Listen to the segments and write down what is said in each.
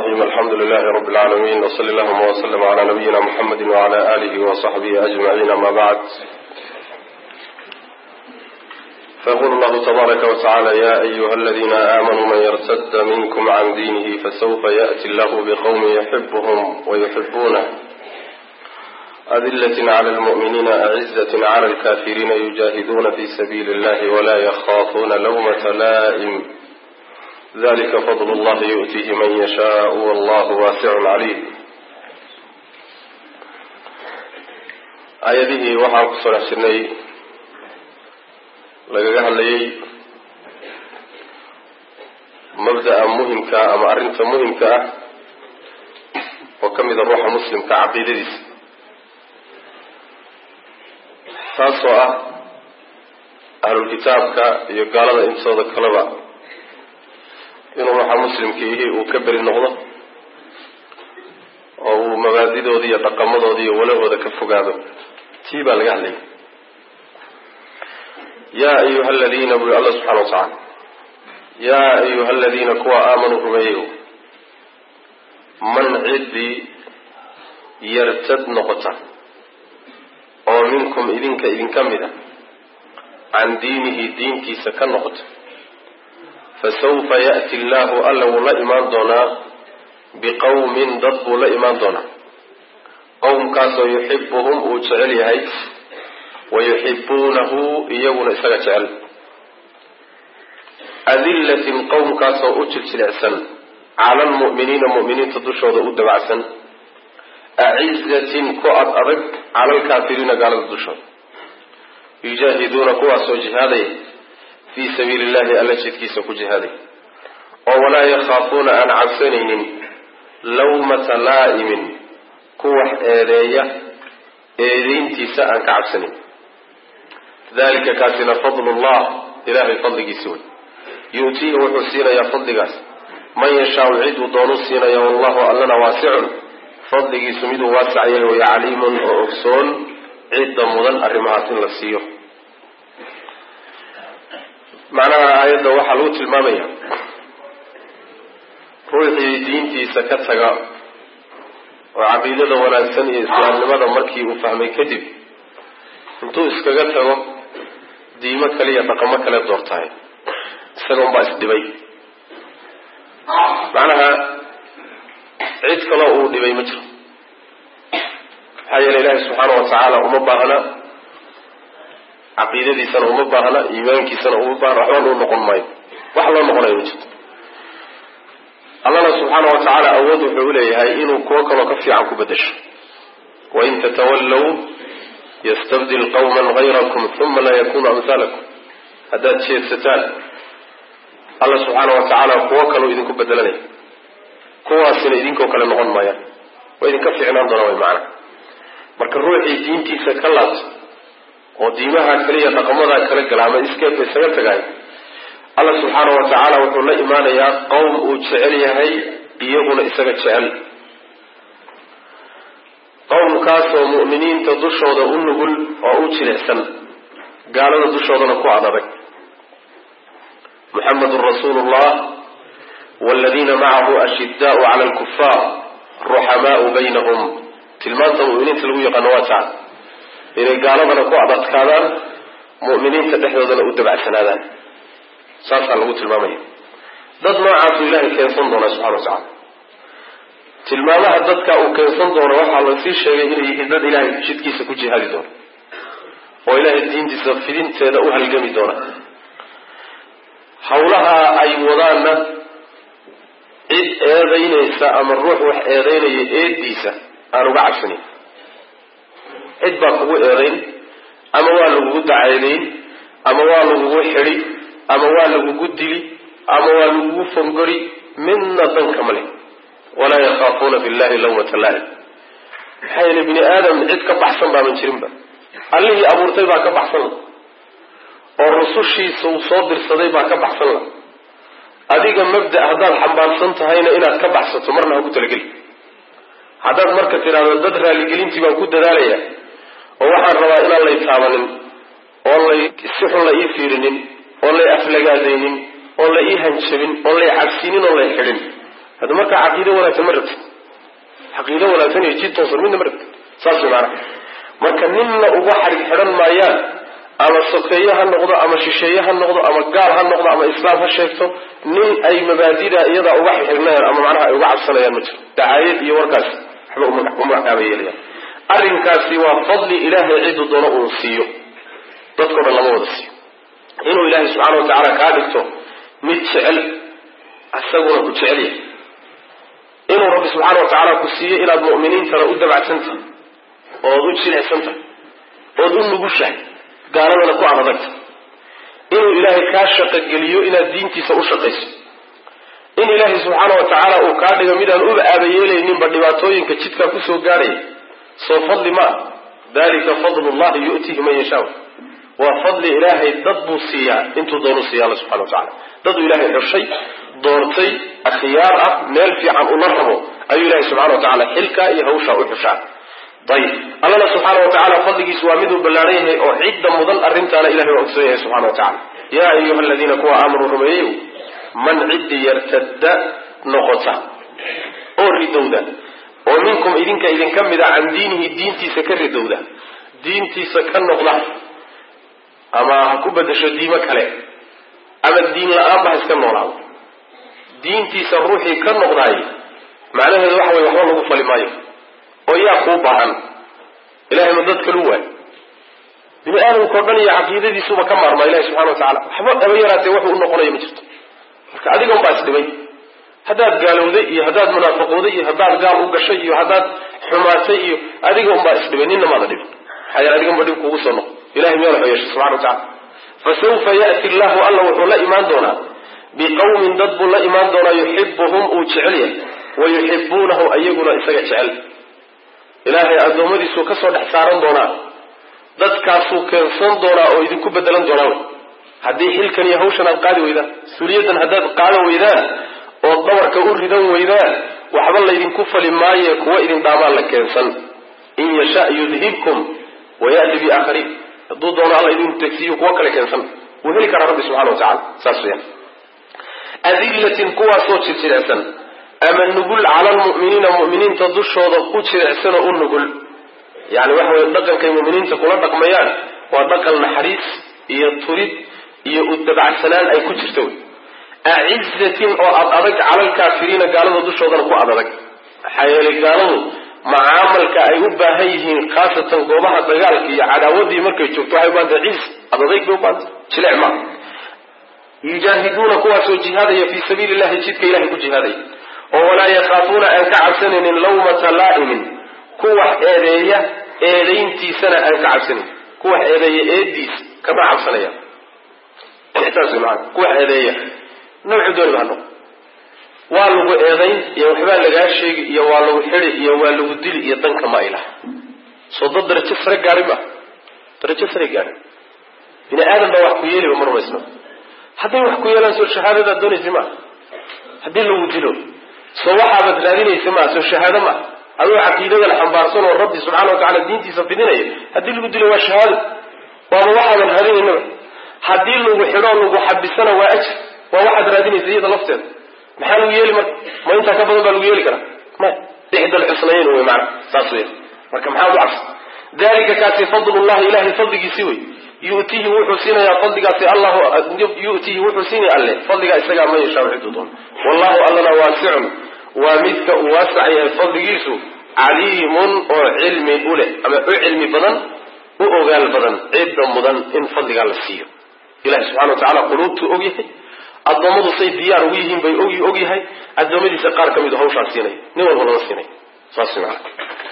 الرحيم الحمد لله رب العالمين وصلى اللهم وسلم على نبينا محمد وعلى آله وصحبه أجمعين ما بعد. فيقول الله تبارك وتعالى: يا أيها الذين آمنوا من يرتد منكم عن دينه فسوف يأتي الله بقوم يحبهم ويحبونه أذلة على المؤمنين أعزة على الكافرين يجاهدون في سبيل الله ولا يخافون لومة لائم ذلك فضل الله يؤتيه من يشاء والله واسع عليم. آياته waxaan ku soo xirnay lagaga hadlayay mabda'a muhimka ama arinta muhimka ah oo kamid ah ruuxa muslimka aqeedadiisa taasoo ah ahlul kitaabka iyo gaalada intooda kaleba inuu ruuxa muslimkiihi uu ka beri noqdo oo uu mabaadidoodii iyo dhaqamadoodii iyo walahooda ka fogaado. tii baa laga hadlayay. yaa ayuha aladiina buu allah subxana watacaala yaa ayuha aladiina kuwa aamanuu rumeeyow man ciddii yartad noqota oo minkum idinka mid a can diinihi diintiisa ka noqota fasawfa ya'ti allahu alla wuu la imaan doonaa biqawmin dad buu la imaan doonaa qowmkaasoo yuxibuhum uu jecel yahay wayuxibuunahu iyaguna isaga jecel adillatin qowmkaasoo u jiljilicsan cala almu'miniina mu'miniinta dushooda u dabacsan acizatin ku ad adag cala alkaafiriina gaalada dushooda yujaahiduuna kuwaasoo jihaadaya fii sabiili illahi alla jidkiisa ku jihaaday oo walaa yakhaafuuna aan cabsanaynin lawmata laa'imin ku wax eedeeya eedeyntiisa aan ka cabsanayn. dalika kaasina fadlullah ilaahay fadligiisa wey yu'tiihi wuxuu siinayaa fadligaas man yashaau ciduu doonu siinaya wallahu allana waasicun fadligiisu miduu waasacyahay way caliimun oo ogsoon cidda mudan arrimahaas in la siiyo. macnaha aayadda waxaa lagu tilmaamaya ruuxii diintiisa ka taga oo caqiidada wanaagsan iyo islaamnimada markii uu fahmay kadib intuu iskaga tago diimo kale iyo dhaqamo kale doortahay isaga unbaa isdhibay. macnaha cid kaloo uu dhibay ma jiro maxaa yeele ilaahi subxaana watacaala uma baahna caqiidadiisana uma baahna iimaankiisana uma baahna waxba loo noqon maayo wax loo noqonayo ma jirto. allana subxaana watacaala awood wuxuu uleeyahay inuu kuwo kaloo ka fiican ku bedesho wain tatawallow yastabdil qawman hayrakum uma laa yakunu amhaalakum. haddaad jeedsataan alla subxaana watacaala kuwo kaloo idinku bedelanaya kuwaasina idinkoo kale noqon maayaan waa idinka fiicnaan doona way macana. marka ruuxii diintiisa ka laabto oo diimaha kale iyo dhaqamadaa kala gala ama iskeedba isaga tagay alla subxaana watacaala wuxuu la imaanayaa qowm uu jecel yahay iyaguna isaga jecel qowmkaasoo mu'miniinta dushooda u nugul oo u jilicsan gaalada dushoodana ku adadag. muxamedun rasuulullah waladiina macahu ashidaau cala alkufaar ruxamaau baynahum. tilmaanta mu'miniinta lagu yaqaano waa taa inay gaaladana ku adadkaadaan mu'miniinta dhexdoodana u dabacsanaadaan. saasaa lagu tilmaamaya. dad noocaasuu ilaahay keensan doonaa subxana watacaala. tilmaamaha dadka uu keensan doono waxaa lasii sheegay inay yihiin dad ilaahay jidkiisa ku jihaadi doona oo ilaahay diintiisa fidinteeda u halgami doona. hawlaha ay wadaanna cid eedaynaysa ama ruux wax eedaynaya eediisa aan uga cabsanayn. cid baa kugu eedayn ama waa lagugu dacaydayn ama waa lagugu xidhi ama waa lagugu dili ama waa lagugu fongori midna danka male. walaa yakhaafuuna billahi lawmata laa'im. maxaa yeele bini aadam cid ka baxsan baaban jirinba. allihii abuurtay baa ka baxsan la oo rusushiisa uu soo dirsaday baa ka baxsan la. adiga mabda haddaad xambaarsan tahayna inaad ka baxsato marna ha ku talageli. haddaad marka tidhaahdo dad raaligelintii baan ku dadaalaya oo waxaan rabaa inaan lay taabanin oo lay si xun la ii fiirinin oo lay aflagaadaynin oo la ii hanjabin oo lay cabsinin oo lay xidhin هذا مركا عقيدة ولا تمرد عقيدة ولا ثانية جيد توصل من مرد صار معنا مركا نمنا أبحر الحرم مايان أما السقية هالنقطة أما الشيشية هالنقطة أما القال هالنقطة أما إسلام هالشيكتو نين أي مبادئ يضع أبحر الحرم أما معناها أبحر الصلاة المجر دعاية يوركاس حبه أمك أبي لي أرنكاسي وفضل إله عيد الضراء ونسيه تذكر الله ونسيه إنه إله سبحانه وتعالى كادكتو متشعل أساقنا كتشعليه إنه رب سبحانه وتعالى كسيه إلى المؤمنين ترى أدبع سنته وأدود شلع سنته وأدود نقوشه قالوا لكو عرضت إنه إله كاشق الجليو إلى الدين تسأشقس إن إله سبحانه وتعالى وكاد يميد أن أبقى بيلي إنهم بدباتوين كتشتك كسو قاري سو فضل ما ذلك فضل الله يؤتيه من يشاء وفضل إلهي ضد السياء انتو دور السياء الله سبحانه وتعالى ضد إلهي الشيء دورتي أخيار نال في عن أمره أي إلهي سبحانه وتعالى حلكا يهوشا وحشا طيب الله سبحانه وتعالى فضلك سوامده بلاريه وعد مضل أرنت على إلهي وأكسيه سبحانه وتعالى يا أيها الذين كوا آمنوا رميه من عد يرتد نقطة أو ردودا ومنكم إذن كم إذا عن دينه الدين تسكر ردودا دين تسكر نقطة أما هكوبة شديمة كله أما الدين لا أبا يسكر نقطة دين تسروحي كالنقطة معناه هذا وحوى يحوى الله فلمايه ويا خوبان إلهي مدد كلوه بما أنه كرباني عقيدة دي سوبا كمار ما إلهي سبحانه وتعالى حبا أبيراتي وحو أنه قرية مجرد عديقهم باس دبي هداد قالوا ذي هداد منافقوا ذي هداد قالوا قشي هداد حماسي عديقهم باس دبي نين ماذا دبي حيا عديقهم بديب كوصنا إلهي ميالح ويش سبحانه وتعالى فسوف يأتي الله وحو لا إيمان دونا بقوم ضدب لا إيمان دونا يحبهم وتشعليه ويحبونه أن يقولوا إساق تشعل إلهي أدومدي سو كسو دحسارن دونا dadkaasuu keensan doonaa oo idinku bedelan doonaa haddii xilkan iyo hawshan aad qaadi weydaan suuliyadan haddaad qaadan weydaan oo dabarka u ridan weydaan waxba laydinku fali maaye kuwa idin dhaamaan la keensan in yasha yudhibkum waya'ti biaakhariin hadduu doono alla idin tegsiyo kuwa kale keensan wuu heli karaa rabbi subxana watacaala saas weyaan adillatin kuwaasoo jirjiricsan ama nugul cala almu'miniina mu'miniinta dushooda ku jiricsanoo u nugul يعني وحوى الدقن كالمؤمنين تقول الدقميان ودقن الحريص يطرد يؤدب عسنان أي كتشتوي أعزة أو أضرق على الكافرين قالوا ضد شوضا كو أضرق حيالي قالوا معاملك أيوبا هيه خاصة قومها دقالك يا عداودي مركي تشوفتوا حيوان عز أضرق بوبان شلع ما يجاهدون قوة جهادية في سبيل الله جدك إلهي كجهادي ولا يخافون أن كعسن لومة لائم كوح إيدية إيدينتي سنة أنك عبسني كوح إيدية إيديس كما عبسنية احتاجوا معك كوح إيدية نوع دول بانو والو إيدين يوحبان لغاشيق يوالو حري يوالو دل يطنك ما إله صدد درجة سرق قاربة درجة سرق قاربة إن آدم بوحكو يلي ومرو اسمه حتى يوحكو يلي سوى الشهادة دون اسمه حتى لو دلو سوحا بدلالين اسمه سوى الشهادة ما هذا عقيدة الحنبارسون والرب سبحانه وتعالى الدين تسفدنا هدي اللي بدي له شهادة وهو واحد من هذين النوع هدي له وحرام وحبسنا وأجر وواحد رادين زيد لفتين محلو يلي ما أنت كفضل قالوا يلي كنا ما إحدى الحصنين هو معنا تصوير مركم حاول عصر ذلك كاتي فضل الله إلهي فضلك يسوي يؤتيه وحسين يا فضلك الله يؤتيه وحسين الله فضلك إستقع ما يشاء حدودهم والله ألنا واسع ومثك واسع الفضل يسو عليم وعلم أولى أما علم بدن وأغال بدن عبدا مدن إن فضل على السير إله سبحانه وتعالى قلوبته أغيه الضمد صيد ديار ويهم بي أغيه الضمد سقار كميد هوشا سيني نور ولا سيني صاصي معك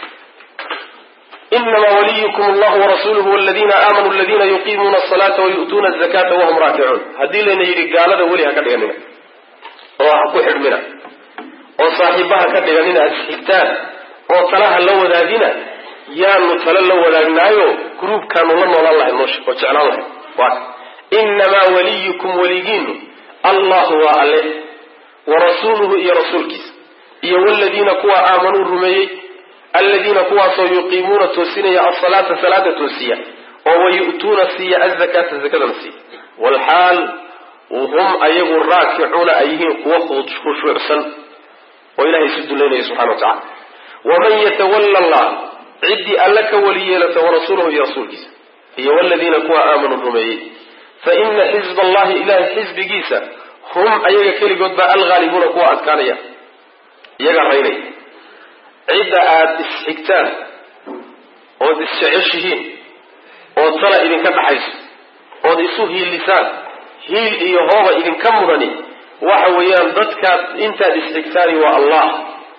إنما وليكم الله ورسوله والذين آمنوا الذين يقيمون الصلاة ويؤتون الزكاة وهم راكعون هذه لنا يرقال ذا ولي هكذا يمنا وحكو حرمنا وصاحبها كدغنين أسحبتان وصلاها لو ذادنا يا نتفل لو ذادنايو جروب كانوا لنا والله النوش وجعل الله إنما وليكم وليين الله وعليه ورسوله يا رسولك يا والذين كوا آمنوا الرمي الذين كوا سيقيمون توسينيا الصلاة صلاة توسيا ويؤتون السيا الزكاة الزكاة والحال وهم أيهم الراكعون أيهم كوا خشوع سن وإلهي يسد لنا سبحانه وتعالى ومن يتولى الله عدي ألك وليلة ورسوله يا رسول جيسا هي والذين كوا آمنوا الرميين فإن حزب الله إله حزب جيسا هم أيها كلي قد بقى الغالبون كوا أتكانيا يجا ريني عدة إسحكتان ood isjeceshihiin ood sala idinka dhaxayso ood isu hiilisaan hiil iyo hooba idinka mudani waxa weeyaan dadkaad intaad isxigtaani waa allah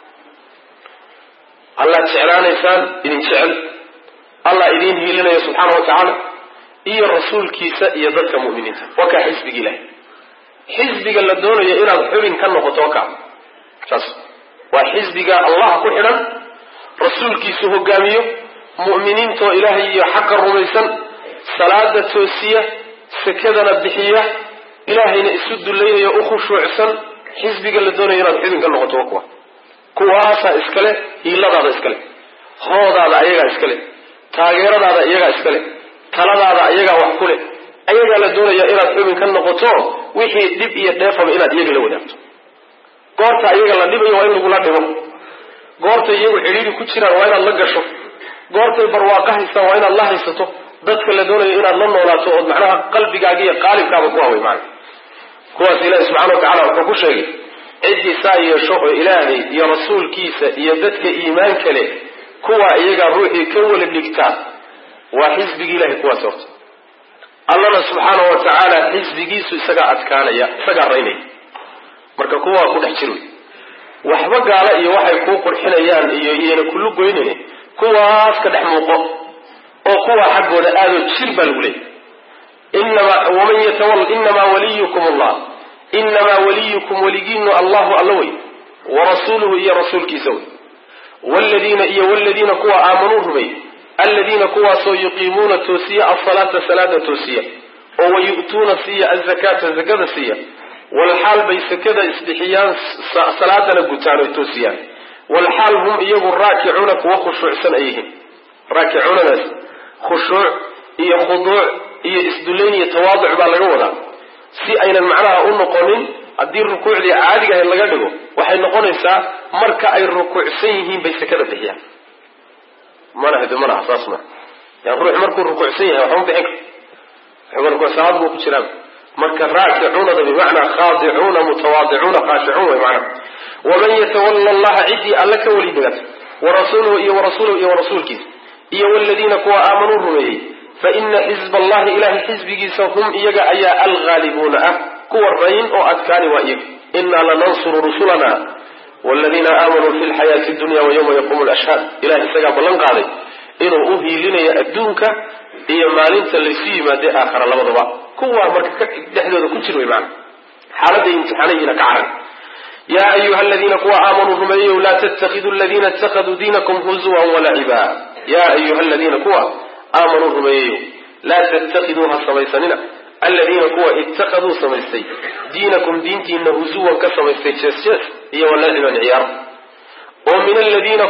jeclaanaysaan idin jecel allah idin hiilinaya subxaana wa tacaala iyo rasuulkiisa iyo dadka mu'miniinta waa kaa xisbiga ilahay xisbiga la doonayo inaad xubin ka noqoto waa kaa saas waa xisbiga allah ku xidhan rasuulkiisu hogaamiyo mu'miniintoo ilaahay iyo xaqa rumaysan salaada toosiya sakadana bixiya ilaahayna isu dulaynayo u khushuucsan xisbiga la doonayo inaad xubin ka noqoto waa kuwaasaa iskale hiiladaada iskale hoodaada ayagaa iskale taageeradaada iyagaa iskale taladaada ayagaa wax ku leh ayagaa la doonaya inaad xubin ka noqoto wixii dhib iyo dheefaba inaad iyaga la wadaagto goorta iyaga la dhibayo waa in lagula dhibo goorta iyagu cidhiidhi ku jiraan waa inaad la gasho goortay barwaaqo haystaan waa inaad la haysato dadka la doonayo inaad la noolaato ood macnaha qalbigaaga iyo qaalibkaaba ku haway macna kuwaas ilaahi subxana wa tacala wuxuu ku sheegay ciddii saa yeesho oo ilaahay iyo rasuulkiisa iyo dadka iimaanka leh kuwa iyagaa ruuxii ka wala dhigtaa waa xisbigii ilahay kuwaas horta allana subxaana wa tacaala xisbigiisu isagaa adkaanaya isagaa raynaya marka kuwaa ku dhex jir wey waxba gaala iyo waxay kuu qurxinayaan iyo iyana kullu goynayne kuwaas ka dhex muuqo oo kuwa xaggooda aadoo jir baa lagu leeyay inamaa waliyukum allah inamaa waliyukum weligiinu allahu alla wey warasuuluhu iyo rasuulkiisa wey wladiina kuwa aamanuu rumey aladiina kuwaasoo yuqiimuuna toosiya asalaata salaada toosiya oo wayu'tuuna siiya azakaata zakada siiya walxaal bay sakada isbixiyaan salaadana gutaan oy toosiyaan walxaal hum iyagu raakicuuna kuwa khushuucsan ay yihiin raakicuunadaas khushuuc iyo khuduuc iyo isdullayn iyo tawaaduc baa laga wadaa si aynan macnaha u noqonin haddii rukuucdii caadiga ahayd laga dhigo waxay noqonaysaa marka ay rukuucsan yihiin bay sakada bixiyaan manaha saas ma yani ruux markuu rukuucsan yahay waxma bixin karo rukuuc salaad buu ku jiraa marka raakicuunada bimacnaa khaadicuuna mutawaadicuuna khaashicuun way macnaha waman yatawalla allaha ciddii alla ka weli degata warasuuluhu iyo warasuulkiisa iyo waladiina kuwa aamanuu rumeeyey faina xizba allahi ilahay xisbigiisa hum iyaga ayaa alghaalibuuna ah kuwa rayn oo adkaani waa iyaga inaa lanansuru rusulana waladiina aamanuu fi lxayaati dunya wayawma yaquumu lashhaad ilahay isagaa ballan qaaday inuu u hiilinayo adduunka iyo maalinta laysu yimaadee aakhara labadaba kuwaa marka dhexdooda ku jir way macana xaaladay imtixaanayiina ka caran yaa ayuha aladiina kuwa aamanuu rumeeyeyow laa tattakhiduu aladiina ittakhaduu diinakum huzuwan walaciba yaa ayuha aladiina kuwa aamanuu rumeeyeyow laa tattakhiduu ha samaysanina aladiina kuwa ittakhaduu samaystay diinakum diintiina huzuwan ka samaystay jees iyo walaciban ciyaar oo min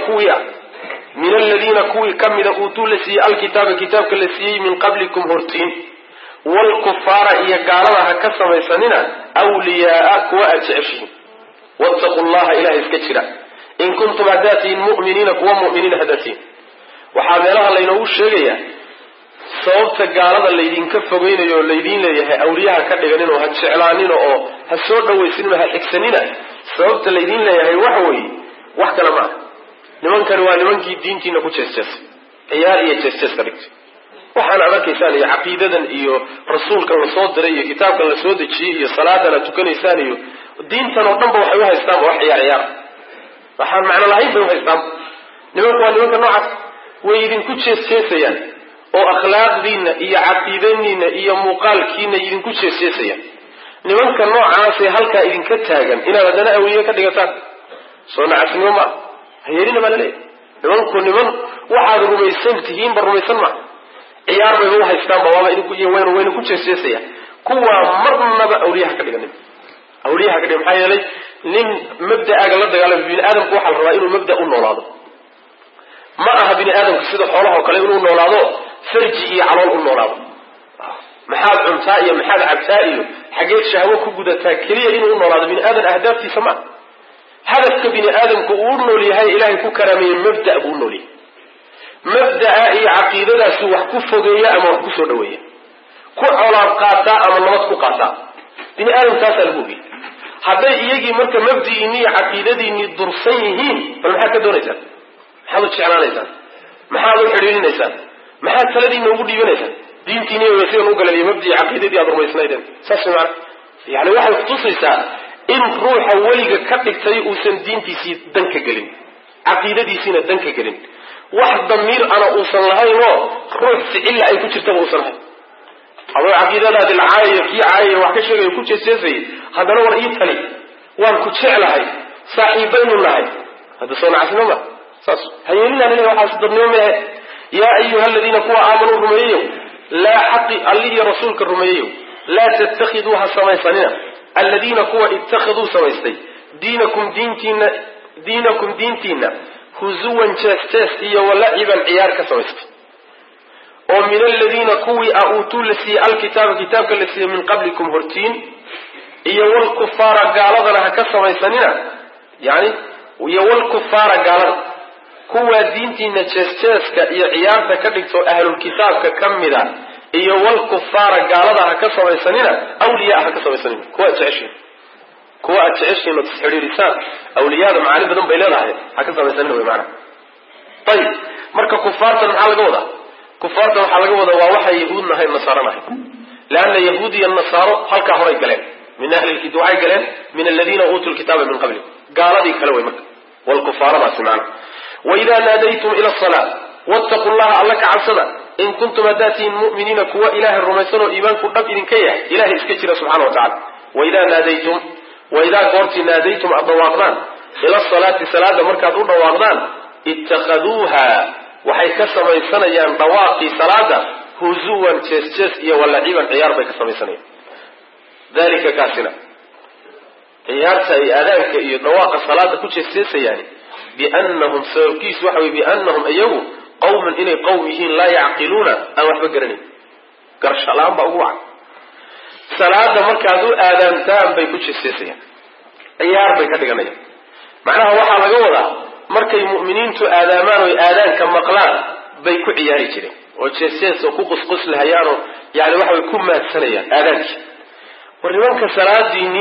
aladiina kuwii kamida uutuu la siiyey alkitaaba kitaabka la siiyey min qablikum hortiin waalkufaara iyo gaalada ha ka samaysanina wliyaaa kuwa aad jeceshihiin wattaqu llaha ilahay iska jira in kuntum hadaatiin mu'miniina kuwa mu'miniina hadaatiin waxaa meelaha laynoogu sheegayaa sababta gaalada laydinka fogeynayo oo laydiin leeyahay awliyaha ka dhiganin oo ha jeclaanina oo ha soo dhawaysanina ha xigsanina sababta laydiin leeyahay waxa weeye wax kale ma aha nimankani waa nimankii diintiina ku jeesjeesay ciyaar iyo jeesjees ka dhigtay waxaana ad arkaysaan iyo caqiidadan iyo rasuulkan la soo diray iyo kitaabkan la soo dejiyey iyo salaadan ad tukanaysaan iyo diintan oo dhan ba waxay uhaystaan wax ciyaar waxaan macno lahayn bay uhaystaan nimanku waa nimanka noocaas way idinku jeesjeesayaan oo akhlaaqdiina iyo caqiidadiina iyo muuqaalkiina idinku jeesjeesayaan nimanka noocaasee halkaa idinka taagan inaad haddana awliye ka dhigataan soo nacasnimo maa hayeelina baa laleeyahy nimanku niman waxaad rumaysan tihiinba rumaysan maa ciyaar bayba uhaystaanba waaba wayna ku jeesjeesayaan kuwaa marnaba awliyaha ka dhiganin awliyaha ka dhiga maxaa yeelay nin mabda'aaga la dagaalama bini aadamku waxaa la rabaa inuu mabda u noolaado ma aha bini aadamku sida xoolahao kale inuu noolaado farji iyo calool u noolaado maxaad cuntaa iyo maxaad cabtaa iyo xageed shahwo ku gudataa keliya inuu u noolaado bini aadan ahdaaftiisa maaha هدفك بني آدم كأورنو لهاي إلهي كرامي مبدأ بورنو لي مبدأ أي عقيدة دا سوح كفوغية أما كسو دوية كعلاب قاتا أما نمط قاتا بني آدم تاسل بوبي هذا يجي مركا مبدأ إني عقيدة إني درسيهين فالمحاكا دونيسان محاول تشعران إيسان محاول حريرين إيسان محاول ثلاثين نوغو ديبان إيسان دين تيني ويسير نوغل لي مبدأ عقيدة دي أضروا إسنايدان ساسي معنا يعني واحد تصيصا إن روح وليك كتك تيؤسن دين تيسي دنك قلن عقيدة دي سينا دنك قلن واحد ضمير أنا أوصل لهاي نو روح سئلة أي كتر تبا أوصل لهاي هذا عقيدة هذا العاية في عاية وحكشة يكوتش سيسي هذا نور إيطالي وان كتشع لهاي صاحبين لهاي هذا صنع سنما هيا لنا وحاسد النوم يا أيها الذين كوا آمنوا الرميين لا حق اللي رسولك الرميين لا تتخذوها سميسانين الذين كوا اتخذوا سميسي دينكم دينتين هزوا جاستاسية ولعبا عيارك سميسي ومن الذين كوا أوتوا لسي الكتاب كتابك لسي من قبلكم هرتين يول كفار قالوا لها كسميسانين يعني ويول كفار قالوا كوا دينتين جاستاسك عيارك كدكتو أهل الكتاب ككمدا iyo wal kufaara gaalada ha ka samaysanina awliyaa ha ka samaysanina kuwa ajeceshin oo xiriirisan awliyaada macaani badan bay leedahay ha ka samaysanina way macna tayib marka kufaarta maxaa laga wadaa kufaarta waxa laga wadaa waa waxa yahuudna hay nasaaranahay laana yahuudi iyo nasaaro halka horay galeen min ahli alkitaab galeen min alladina utul kitaba min qabli gaaladii kale way marka wal kufaarada simaan wa idha nadaytum ila as-salat wattaqullaha allaka cabsada إن كنتم أداتين مؤمنين كوا إله الرميسان وإيمانكم رب إذن كيه إله إسكتر سبحانه وتعالى وإذا قرت ناديتم الضواغنان إلى الصلاة صلاة مركز الضواغنان اتخذوها وحي كسر ميسان يان ضواقي صلاة هزوا تشيس واللعيبا عيار بك سميسان ذلك كاسنا عيارتا أذانك ضواق الصلاة كتشيس يعني بأنهم سيركيس وحوي بأنهم أيهم قوما إني قومهين لا يعقلون أو أحبا قرنين قرش الآن بأقوع صلاة مركزو آذان تام بيكوش السيسية أيار بيكاتقنية معناها وحا لقوضا مركي مؤمنين تو آذامان وآذان كمقلان بيكو عياري جري وشيسيس وكوكس قس لهيانو يعني وحا يكون ما السنية آذانك والرمانك صلاة ديني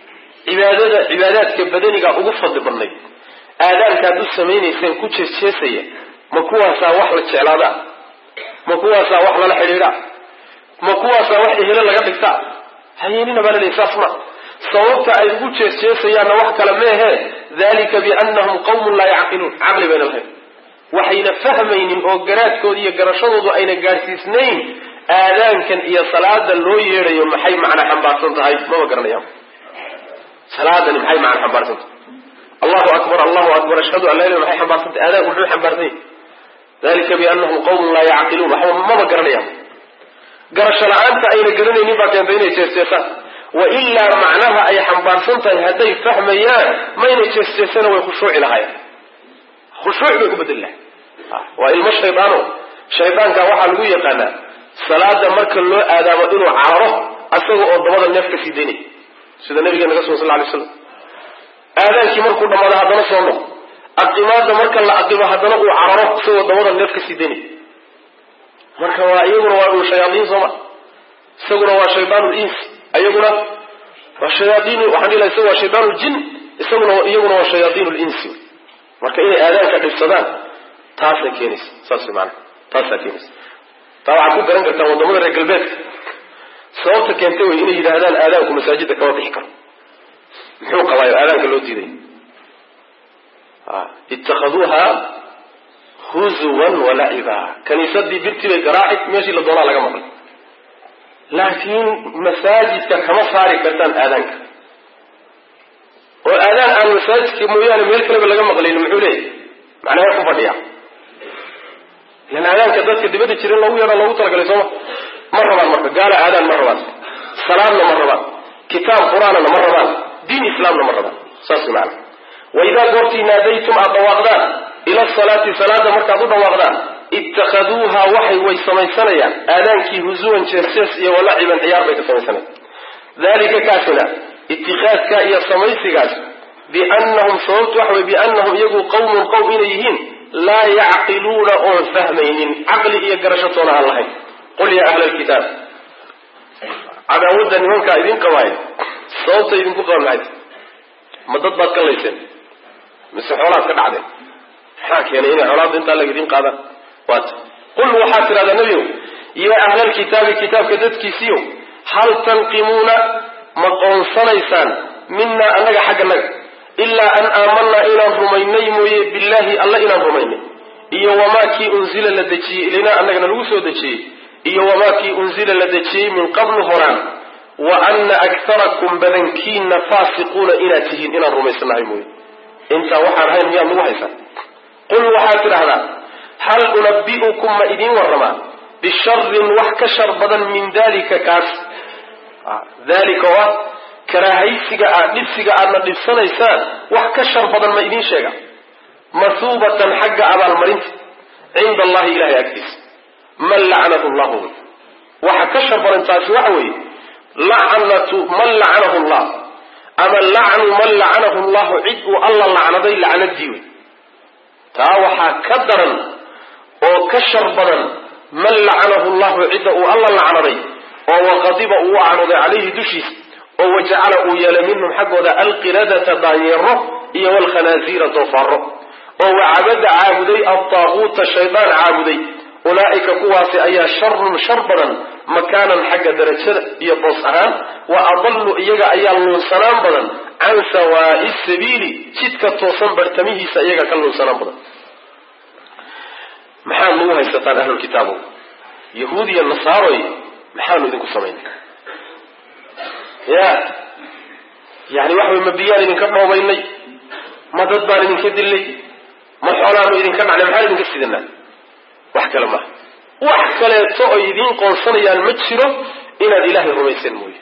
عبادات كبدانيك أغفض بالني آذان كادو السميني سين كوش السيسية ma kuwaasaa wax la jeclaada ma kuwaasaa wax lala xidhiidha ma kuwaasaa wax ehelo laga dhigta hayeenina baa laleeyahay saas ma sababta ay ugu jeesjeesayaanna wax kale meehe dalika biannahum qawmun laa yacqiluun caqli bayna lahayn waxayna fahmaynin oo garaadkooda iyo garashadoodu ayna gaadhsiisnayn aadaankan iyo salaada loo yeedhayo maxay macna xambaarsan tahay maba garanayaan salaadani maxay macna xambaarsan tahay allahu akbar ashhadu an laa ilaha illa maxay xambaarsan tahay aadaanku muxuu xambaarsan yahay ذلك بأنهم قوم لا يعقلون وحوم ما بقرنيا قرش العانت أين قرنيني باكين بين يتشيسيسان وإلا معناها أي حنبار سنتا هدي فهميان ما ينتشيسيسان ويخشوع إلى غاية خشوع بكم بالله وإلما الشيطان كواحا لقوية قانا صلاة مركا له آدام إنه عرره أسوأ الضوض النفك سيديني سيدنا النبي صلى الله عليه وسلم آدام كي مركو دمالا هذا نصر الله القماد مركا لا أقيمه هذا وعرره سوى الضوض النفك سيديني مركا وإيقنا وشياطين صمع سوى وشيطان الإنس أيقنا والشياطين وحني لا يسوى شيطان الجن يسوى إيقنا وشياطين الإنس مركا إيه آدامك في الصدان تاسا كينيس ساسي معنا تاسا كينيس طبعا كنت رنجة تنظمون الرجل بيت صوتك ينتوي إنه إذا هذا آدامك مساجدك وضحكا محوق الله آدامك اللي ودي اتخذوها هزوا ولعبا كان يصدي بنتي بقراعك ماشي للضوء على جمال لكن مساجدك كما صاري كرتان آذانك وآذان عن مساجدك مويانا ميلك لبلا جمال لأنه محوليه معناه يكون فضيع لأن آذانك ذاتك دبادي تشيرين الله يرى الله تلقى لسوما مرة قال آذان مرة سلام مرة كتاب قرآن مرة دين إسلام مرة ساسي معنا وإذا قلت ناديتم الضواغدان إلى الصلاة صلاة مركز الضواغدان اتخذوها وحي ويسميسانيا آذانك هزوا جرسيسيا ولعبا عيار بيت سميسانيا ذلك كاسنا اتخاذ كائية سميسيقاس biannahum sababtu waxa weye biannahum iyagu qawmun qowm inay yihiin laa yacqiluuna oon fahmaynin caqli iyo garashatoona aan lahayn. qul yaa ahla alkitaab, cadaawadda nimankaa idin qabaaya sababta idinku qaban lahayd ma dad baad ka layseen mise xoolaad ka dhacdeen? maxaa keenay inay xoolaadda intaa lag idin qaadaan? waata qul waxaad tidhahdaa nebiyow yaa ahla alkitaabi kitaabka dadkiisiiyo hal tanqimuuna ma qoonsanaysaan minaa annaga xagganaga ilaa an aamanaa inaan rumaynay mooye billaahi alla inaan rumaynay iyo wamaa kii unzila la dejiyey ilaynaa annagana lagu soo dejiyey iyo wamaa kii unzila la dejiyey min qablu horaan wa ana aktarakum badankiina faasiquuna inaad tihiin inaan rumaysanahay mooye intaa waxaan ahayn miyaad nagu haysaan? qul waxaad tidhahdaa hal unabbi'ukum ma idiin warramaa bisharin wax ka shar badan min dalika kaas, dalika oo ah karaahaysiga dhibsiga aadna dhibsanaysaan wax ka shar badan ma idiin sheega? masuubatan xagga abaalmarinta cinda allahi ilahay agtiisa man lacanahu llahu, waxa ka shar badan taasi waxa weeye lacnatu man lacanahu llah, ama lacnu man lacanahu llahu, cid uu alla lacnaday lacnadii wey. taa waxaa ka daran oo ka shar badan man lacanahu llahu, cidda uu alla lacnaday oo waqadiba uu canoday calayhi dushiisa oo wajacala uu yeelay minhum xaggooda alqiradata daanyeero iyo walkhanaasiira doofaaro oo wacabada caabuday altaaguuta shaydaan caabuday, ulaa'ika kuwaasi ayaa sharun shar badan makaanan xagga darajada iyo boos ahaan, wa adallu iyaga ayaa luunsanaan badan can sawaa'i sabiili, jidka toosan bartamihiisa iyaga ka luunsanaan badan. maxaad nagu haysataan ahlulkitaabo yahuud iyo nasaaroy, maxaanu idinku samaynay? yani waxa way ma biyaan idinka dhoobaynay, ma dad baan idinka dilnay, ma xoolaanu idinka dhacnay, maxaan idinka sidanaa? wax kale maaha. wax kaleeto oy idiin qoonsanayaan ma jiro inaad ilaahay rumayseen mooye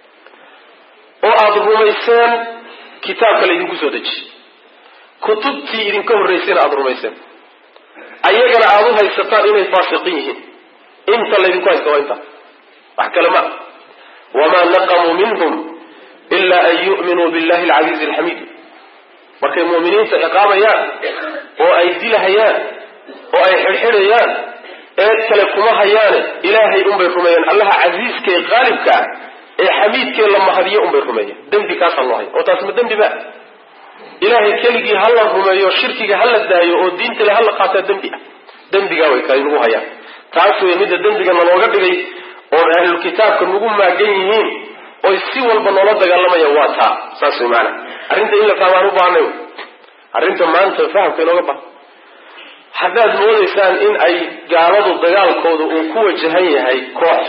oo aada rumayseen kitaabka laydinku soo dejiyey, kutubtii idinka horraysayna aada rumayseen, ayagana aada u haysataan inay faasiqiin yihiin. inta laydinku haysta waa intaa, wax kale maaha. wamaa naqamuu minhum ila an yu'minuu billahi alcasiizi alxamiid. markay mu'miniinta ciqaabayaan oo ay dilahayaan oo ay xidhxidhayaan eed kale kuma hayaane ilaahay unbay rumeeyeen, allaha casiiskee qaalibka ah ee xamiidkee la mahadiyo unbay rumeeyeen. dembi kaasaa loo haya oo taas ma dembi ba? ilaahay keligii ha la rumeeyo, shirkiga ha la daayo oo diintale ha la qaataa dembi ah. dembigaa way kale nagu hayaan. taas wey midda dembiga nalooga dhigay oo ahlulkitaabka nagu maagan yihiin oy si walba noola dagaalamayaan waa taa. saas way maana arrinta in la fahmaan u baahnay. arrinta maanta fahamka inooga baahan. haddaad moodaysaan in ay gaaladu dagaalkooda uu ku wajahan yahay koox,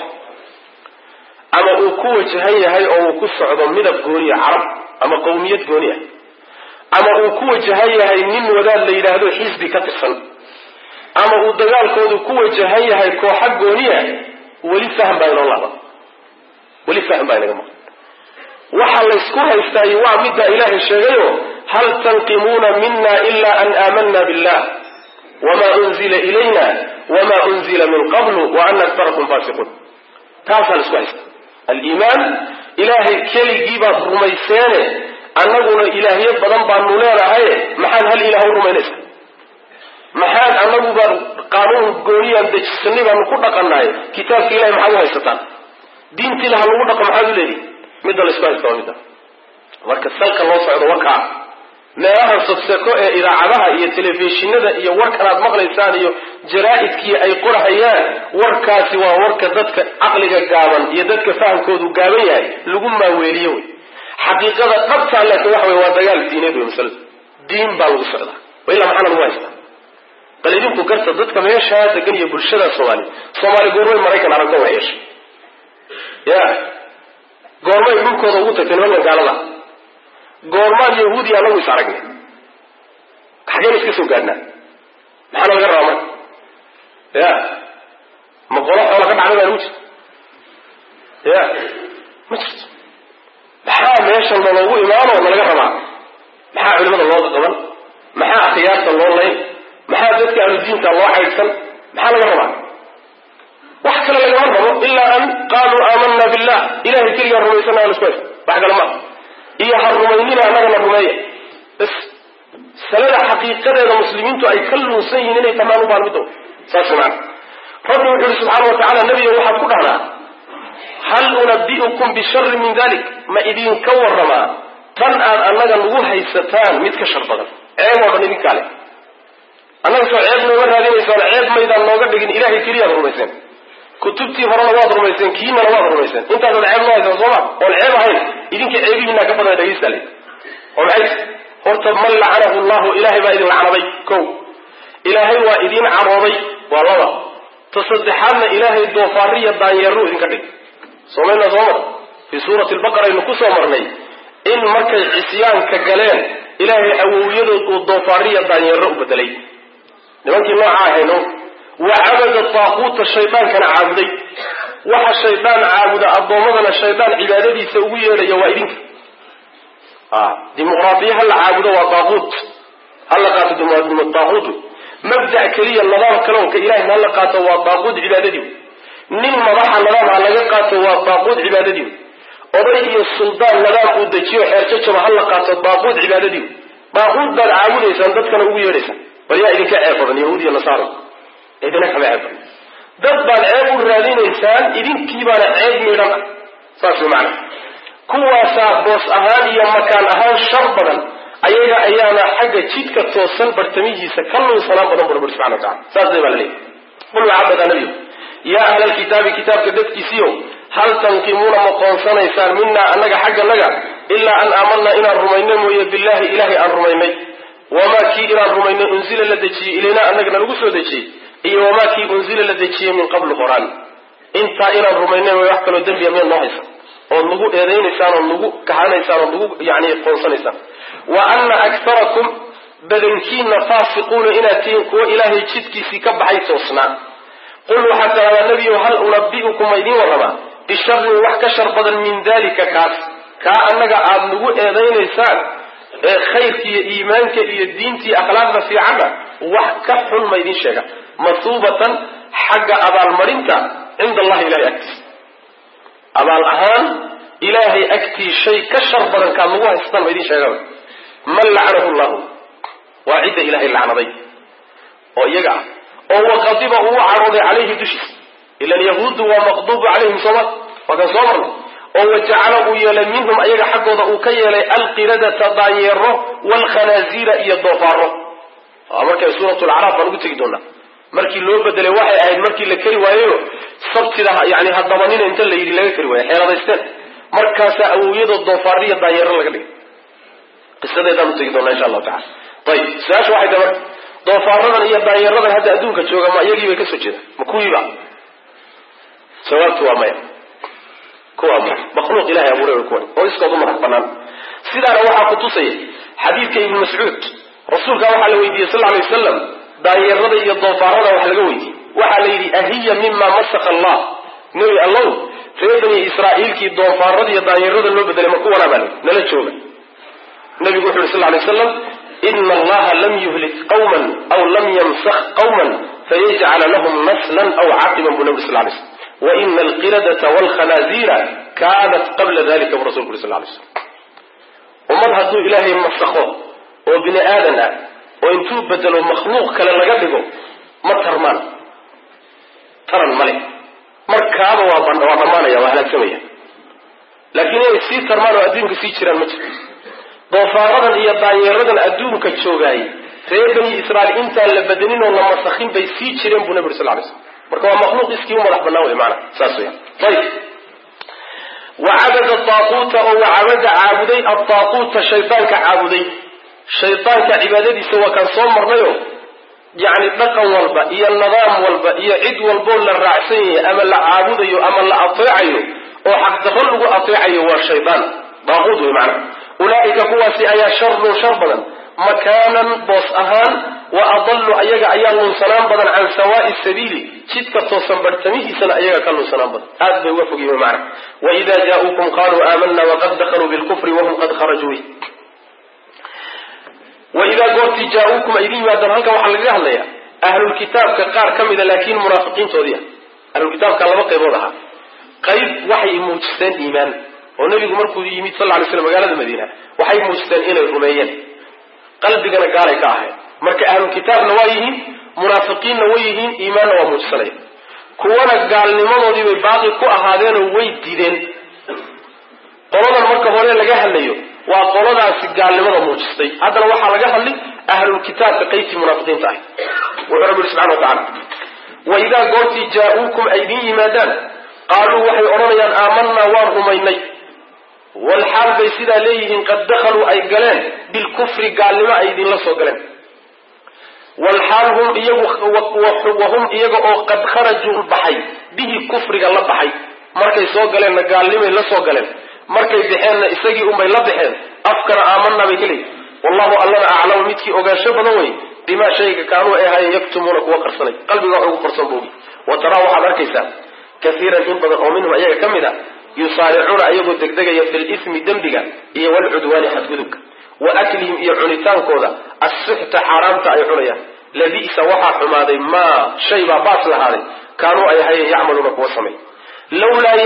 ama uu ku wajahan yahay oo uu ku socdo midab gooniya carab ama qowmiyad gooni ah, ama uu ku wajahan yahay nin wadaad la yidhaahdo xisbi ka tirsan, ama uu dagaalkoodu ku wajahan yahay kooxa gooniya, weli fahm baa inoo laaban, weli fahm baa inaga maqan. waxa laysku haystaayo waa middaa ilaahay sheegayo hal tanqimuuna mina ila an aamanna billah wma unzila ilayna wma unzila min qablu waana aktarakum faasiquun. taasaa laisku haysta. aliimaan ilaahay keligii baad rumayseene annaguna ilaahyo badan baanu leenahaye maxaad hal ilaah u rumaynaysa? maxaad annaguba qaanuun gooniyaan dejisanay baanu ku dhaqanahay, kitaabka ilahay maxaad u haysataan? diintiila ha lagu dhaqo maxaad u leedihi? midda laisku haysta waa midda. marka salka loo socdo wakaa meelaha sofseko ee idaacadaha iyo telefishinada iyo warkan aad maqlaysaan iyo jaraa'idkii ay qorhayaan, warkaasi waa warka dadka caqliga gaaban iyo dadka fahamkoodu gaaban yahay lagu maaweeliye wey. xaqiiqada dhabtaa laakiin waxa wey waa dagaal diineed wey. masalada diin baa lagu socdaa, ilaa maxaa lagu haystaa? bal idinku garta dadka meeshaa degan iyo bulshada soomaali goormay maraykan aragto wax yeeshay? goormay dhulkooda ugu tagtay nimanka gaalada? goormaan yahuudi anagu is aragnay? xageen iska soo gaadhnaa? maxaa laga rabaa marka? ma qolo xoola ka dhacday baa lagu jirta? ma jirto. maxaa meeshan naloogu imaanoo nalaga rabaa? maxaa culimada looga qaban? maxaa akhyaarta loo layn? maxaa dadka ahludiinta loo caydsan? maxaa laga rabaa? wax kale lagama rabo ilaa an qaaluu aamanna billah, ilahay keligaa rumaysana waa la isku haysta, wax kale maa. iyo ha rumaynina annagana rumeeya. bas salada xaqiiqadeeda muslimiintu ay ka luunsan yihiin inay tamaan u baalmido saas macna rabbi wuxuu subxaanahu wa tacaala nabiga waxaad ku dhahdaa hal unabbi'ukum bisharrin min dalik ma idinka warramaa tan aad annaga nagu haysataan mid ka shar badan ceeb oo dhan idinkaa leh annaga soo ceeb nooga raadinaysaan ceeb maydaan nooga dhigin ilaahay keliyaad rumayseen kutubtii horena waad rumayseen kiinana waad rumayseen intaasaad ceeb noo haysaan sooma oon ceeb ahayn idinka ceebihiinaa ka badan dhegaysta le oo maxay horta man lacanahu allahu ilaahay baa idin lacnaday kow ilaahay waa idiin carooday waa laba ta saddexaadna ilaahay doofaariya daanyeerru idinka dhig soomayna soomar fii suurati albaqara aynu ku soo marnay in markay cisyaanka galeen ilaahay awowyadood uu doofaariya daanyeerro u bedelay nimankii nooca ahayno wa cabada taaquuta shaydaankana caabuday waxa shaydaan caabuda addoommadana shaydaan cibaadadiisa ugu yeedhaya waa idinka dimuqraadiya hala caabudo waa taaquut hala qaato taaquut mabda' keliya nidaam kaloonka ilahay hala qaato waa taaquut cibaadadii nin madaxa nidaam ha laga qaato waa taaquut cibaadadii oday iyo suldaan nidaam uu dejiyo xeerjajaba hala qaato taaquut cibaadadii taaquut baad caabudaysaan dadkana ugu yeedhaysaan bal yaa idinka ceeb badan yahuud iyo nasaaro idina kama ceeb badan dad baad ceeb u raadinaysaan idinkii baana ceeb miidhan ah saas way macana kuwaasaa boos ahaan iyo makaan ahaan shar badan ayaga ayaana xagga jidka toosan bartamihiisa ka luunsanaan badan bu rabbi subxana wa tacala saasay baa la leeyahy qul waxabadaa nabiyo yaa ahla alkitaabi kitaabka dadkiisiiyo hal tanqimuuna ma qoonsanaysaan minaa annaga xagganaga ilaa an aamanaa inaan rumayno mooye billahi ilahay aan rumaynay wamaa kii inaan rumaynay unzila la dejiyey ilaynaa annagana lagu soo dejiyey iyo wamaa kii unzila la dejiyey min qablu qur-aan intaa inaan rumaynay way wax kaloo dembiya miyaad noo haysa ood nagu eedaynaysaan ood nagu kahanaysaan ood nagu yani qoonsanaysaan wa ana aktarakum badankiina faasiquuna inaad tihiin kuwo ilaahay jidkiisii ka baxay toosnaa qul waxaad tiraahdaa nebiyow hal unabbi'ukum ma idiin warramaa bisharrin wax ka shar badan min dalika kaas kaa annaga aada nagu eedaynaysaan ee khayrka iyo iimaanka iyo diinta iyo akhlaaqda fiicanna wax ka xun ma idiin sheega masuubatan xagga abaalmarinta cinda allahi ilahay agtiisa abaal ahaan ilaahay agtii shay ka shar badan kaad nagu haystaan ma idiin sheegaba man lacanahu llahu waa cidda ilaahay lacnaday oo iyaga ah oo waqadiba uu carooday calayhi dushiisa ila alyahuudu waa maqduubu calayhim sooma waa kan soo marnay oo wajacala uu yeelay minhum ayaga xaggooda uu ka yeelay alqiradata daanyeero waalkhanaasiira iyo doofaaro markay suuratu lacraaf baan ugu tegi doonaa markii loo bedelay waxay ahayd markii la keri waayeyo sabtida yani hadabanina inta la yidhi laga keri waayo xeeladaysteen markaasaa awowyadoo doofaariya daanyeero laga dhigay qisadeedaan utegi doonaa insha allahu tacala ayib su-aasha waxay tahay marka doofaaradan iyo daanyeeradan hadda adduunka jooga ma iyagii bay kasoo jeeda ma kuwiiba jawaabtu waa maya kuwaa ma makhluuq ilahay abuuray way kuwan oo iskood u madax banaan sidaana waxaa ku tusaya xadiidka ibnu mascuud rasuulka waxaa la weydiiyey sal alay wasalam daanyeerada iyo doofaarada wax laga weydiiyey waxaa la yidhi ahiya mima masaka allah nebi allow reer bani israa'iilkii doofaarada iyo daanyeerada loo bedelay ma kuwanaa baa layidhi nala jooga nabigu wuxu yhi sal lay waslam ina allaha lam yuhlik qawman aw lam yamsak qawman fayajcala lahum naslan aw caqiban buu nabi sal lay slam waina alqiradata waalkhanaasiira kaanat qabla dalika buu rasulku uri sal lay slam ummad hadduu ilaahay masakho oo bini aadan ah oo intuu bedelo makhluuq kale laga dhigo ma tarmaan taran male markaaba waa dhammaanaya waa halaagsamaya laakiin inay sii tarmaan oo adduunka sii jiraan ma jiro doofaaradan iyo daanyeeradan adduunka joogaayey reer bani israa'iil intaan la bedelin oo la masakhin bay sii jireen buu nabi uri sal lay slam marka waa makhluuq iskii u madax bannaan wey maana saas weya ayib wacabada taaquuta oo wacabada caabuday altaaquuta shaydaanka caabuday shaydaanka cibaadadiisa waa kaan soo marnayo yacni dhaqan walba iyo nidaam walba iyo cid walboo la raacsan yahay ama la caabudayo ama la ateecayo oo xaqdarro lagu ateecayo waa shaydaan daaquud wey macana ulaa'ika kuwaasi ayaa sharun shar badan makaanan boos ahaan wa adallu ayaga ayaa lunsanaan badan can sawaa'i sabiili jidka toosan bartamihiisana ayaga ka lunsanaan badan aad bay uga fogyihin macana waida jaa-uukum qaaluu aamanna waqad dakaluu bilkufri wahum qad kharajuu bih waidaa goortii jaa-uukum ay idin yimaadaan halkan waxaa lagaga hadlayaa ahlulkitaabka qaar ka mida laakiin munaafiqiintoodii ah ahlulkitaabka laba qaybood ahaa qayb waxay muujisteen iimaan oo nebigu markuu yimid sal lay slam magaalada madiina waxay muujisteen inay rumeeyeen qalbigana gaalay ka ahayd marka ahlu kitaabna waa yihiin munaafiqiinna way yihiin iimaanna waa muujisanaya kuwana gaalnimadoodii bay baaqi ku ahaadeenoo way dideen qoladan marka hore laga hadlayo waa qoladaasi gaalnimada muujistay haddana waxaa laga hadlay ahlulkitaabka qaybtii munaafiqiinta ahay wuxuu rabbi yidhi subxana wa tacaala waidaa goortii jaa-uukum ay idiin yimaadaan qaaluu waxay odhanayaan aamanaa waan rumaynay walxaal bay sidaa leeyihiin qad dakhaluu ay galeen bilkufri gaalnimo ay idinla soo galeen walxaal hum iyagu wahum iyaga oo qad kharajuu baxay bihi kufriga la baxay markay soo galeenna gaalnimay la soo galeen markay baxeenna isagii unbay la baxeen afkana aamanaa bay ka leeyihin wallahu allana aclamu midkii ogaansho badan wey bimaa shayga kaanuu ay ahaayeen yaktumuuna kuwa qarsanay qalbiga wax ugu qarsan boogi wa taraa waxaad arkaysaa kaiiran in badan oo minhum ayaga ka mid a yusaaricuuna ayagoo degdegaya fi lismi dembiga iyo walcudwaani xadgudubka wa aklihim iyo cunitaankooda assuxta xaaraamta ay cunayaan labi'sa waxaa xumaaday maa shay baa baas lahaaday kaanuu ay ahaayeen yacmaluuna kuwa samay lawlaa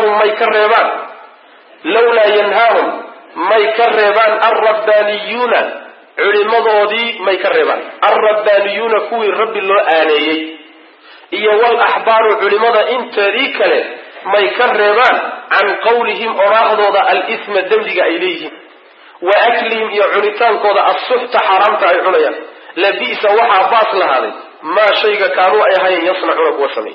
yanhaahum may ka reebaan alrabbaaniyuuna culimadoodii may ka reebaan alrabbaaniyuuna kuwii rabbi loo aaneeyey iyo walaxbaaru culimada inteedii kale may ka reebaan can qawlihim oraahdooda al-isma dembiga ay leeyihiin wa aklihim iyo cunitaankooda assuxta xaaraamta ay cunayaan labi'sa waxaa baas lahaaday maa shayga kaanuu ay ahaayeen yasnacuuna kuwa sameey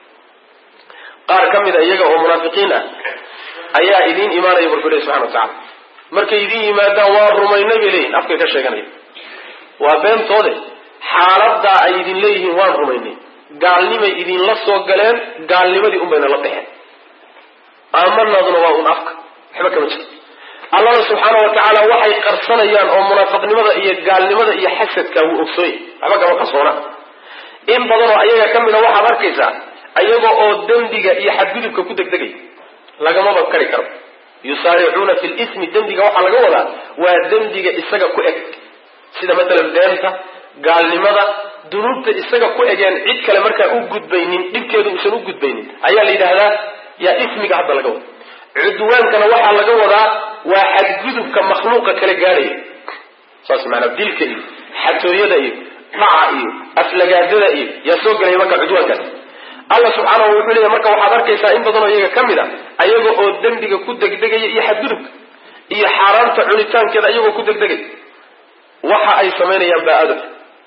qaar ka mida iyaga oo munaafiqiin ah ayaa idiin imaanaya burbudhay subxana wa tacala markay idiin yimaadaan waa rumaynay bay leeyihin afkay ka sheeganaya waa beentoode xaaladaa ay idin leeyihiin waan rumaynay gaalnimay idinla soo galeen gaalnimadii unbayna la baxeen aamanaduna waa un afka waxba kama jiro allana subxaana wa tacaala waxay qarsanayaan oo munaafiqnimada iyo gaalnimada iyo xasadka wuu ogsooyay waxba kama qarsoona in badanoo ayaga ka mida waxaad arkaysaa ayaga oo dembiga iyo xadgudubka ku degdegay lagamaba kari karo yusaaricuuna fi lismi dembiga waxaa laga wadaa waa dembiga isaga ku eg sida matalan beenta gaalnimada dunuubta isaga ku egeen cid kale markaa u gudbaynin dhibkeedu uusan u gudbaynin ayaa la yidhaahdaa yaa ismiga hadda laga wada cudwaankana waxaa laga wadaa waa xadgudubka makhluuqa kala gaadhaya saas maanaa dilka iyo xatooyada iyo dhaca iyo aflagaadada iyo yaa soo gelaya marka cudwaankaas alla subxaanahu wuxuu leeyahy marka waxaad arkaysaa in badanoo iyaga ka mid a ayaga oo dembiga ku degdegaya iyo xadgudubka iyo xaaraanta cunitaankeeda ayagoo ku degdegay waxa ay samaynayaan baa adab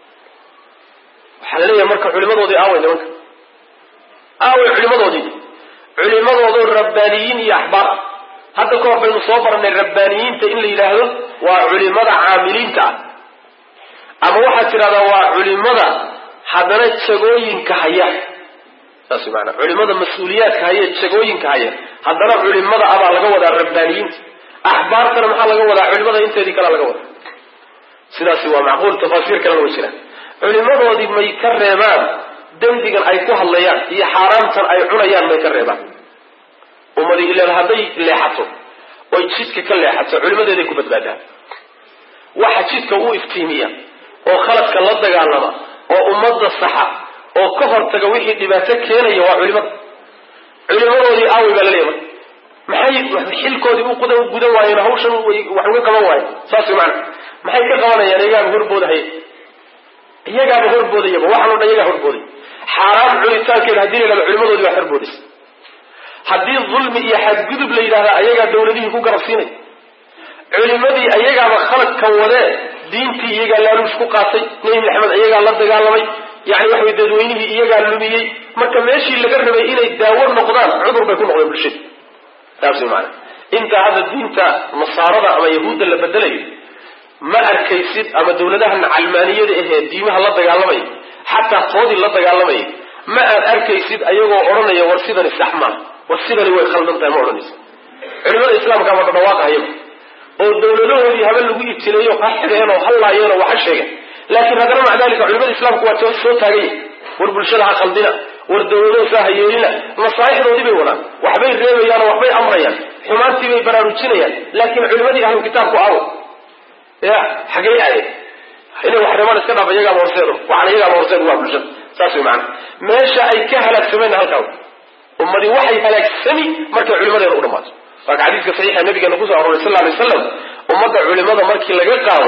waxaa la leeyahay marka culimadoodii aaway nimanka aaway culimadoodoo rabbaaniyiin iyo axbaar ah hadda ka hor baynu soo baranay rabbaaniyiinta in la yidhaahdo waa culimada caamiliinta ah ama waxaad tidhahdaa waa culimada haddana jagooyinka haya saas maanaa culimada mas-uuliyaadka haya jagooyinka haya haddana culimada abaa laga wadaa rabbaaniyiinta axbaartana maxaa laga wadaa culimada inteedii kalea laga wadaa sidaasi waa macquul tafaasiir kalena way jiraan culimadoodii may ka reebaan dembigan ay ku hadlayaan iyo xaaraamtan ay cunayaan may ka reebaan ummadii ilaan hadday leexato oy jidka ka leexato culimadeeday ku badbaadaan waxa jidka u iftiimiya oo khaladka la dagaalama oo ummadda saxa oo ka hortaga wixii dhibaato keenaya waa culimadoodii aaway baa la leeyahay maxay xilkoodii u gudan waayeen hawshan wax uga qaban waaye saas macna maxay ka qabanayaan iyagaaba horboodayaba waxaan o dhan iyagaa horbooday xaaraan cunitaankeeda haddii la yidhahdo culimadoodii baa horboodaysa haddii dulmi iyo xadgudub la yidhahda ayagaa dawladihii ku garabsiinay culimadii ayagaaba khaladka wadee diintii iyagaa laaluush ku qaatay nebi maxamed iyagaa la dagaalamay yani waxa way dadweynihii iyagaa lumiyey marka meeshii laga rabay inay daawo noqdaan cudur bay ku noqdeen bulshada saas maana intaa hadda diinta nasaarada ama yahuudda la bedelayo ma arkaysid ama dawladahan calmaaniyada ahee diimaha la dagaalamaya xataa toodii la dagaalamaya ma aad arkaysid ayagoo odhanaya war sidani sax maaha war sidani way khaldan tahay ma odhanaysa culimada islaamka ama dhadhawaaqahayaba oo dawladahoodii haben lagu ibtileeyo ha xidheenoo ha laayeenoo waxa sheegeen laakiin haddana maca dalika culimada islaamku waa soo taaganya war bulshada ha khaldina war dawladahoosaa ha yeelina masaalixdoodii bay wadaan waxbay reebayaanoo waxbay amrayaan xumaantii bay baraarujinayaan laakiin culimadii ahlu kitaabku aawo ya xagey aaye inay wax reebaan iska dhaaf iyagaaba horseedo waxaan iyagaaba horseed waa bulshada saas way macana meesha ay ka halaagsameen halkaa ummadii waxay halaagsami markay culimadeeda u dhamaato marka xadiiska saxiixa nabigeena kusoo aroray sal alay wasalam ummadda culimada markii laga qaado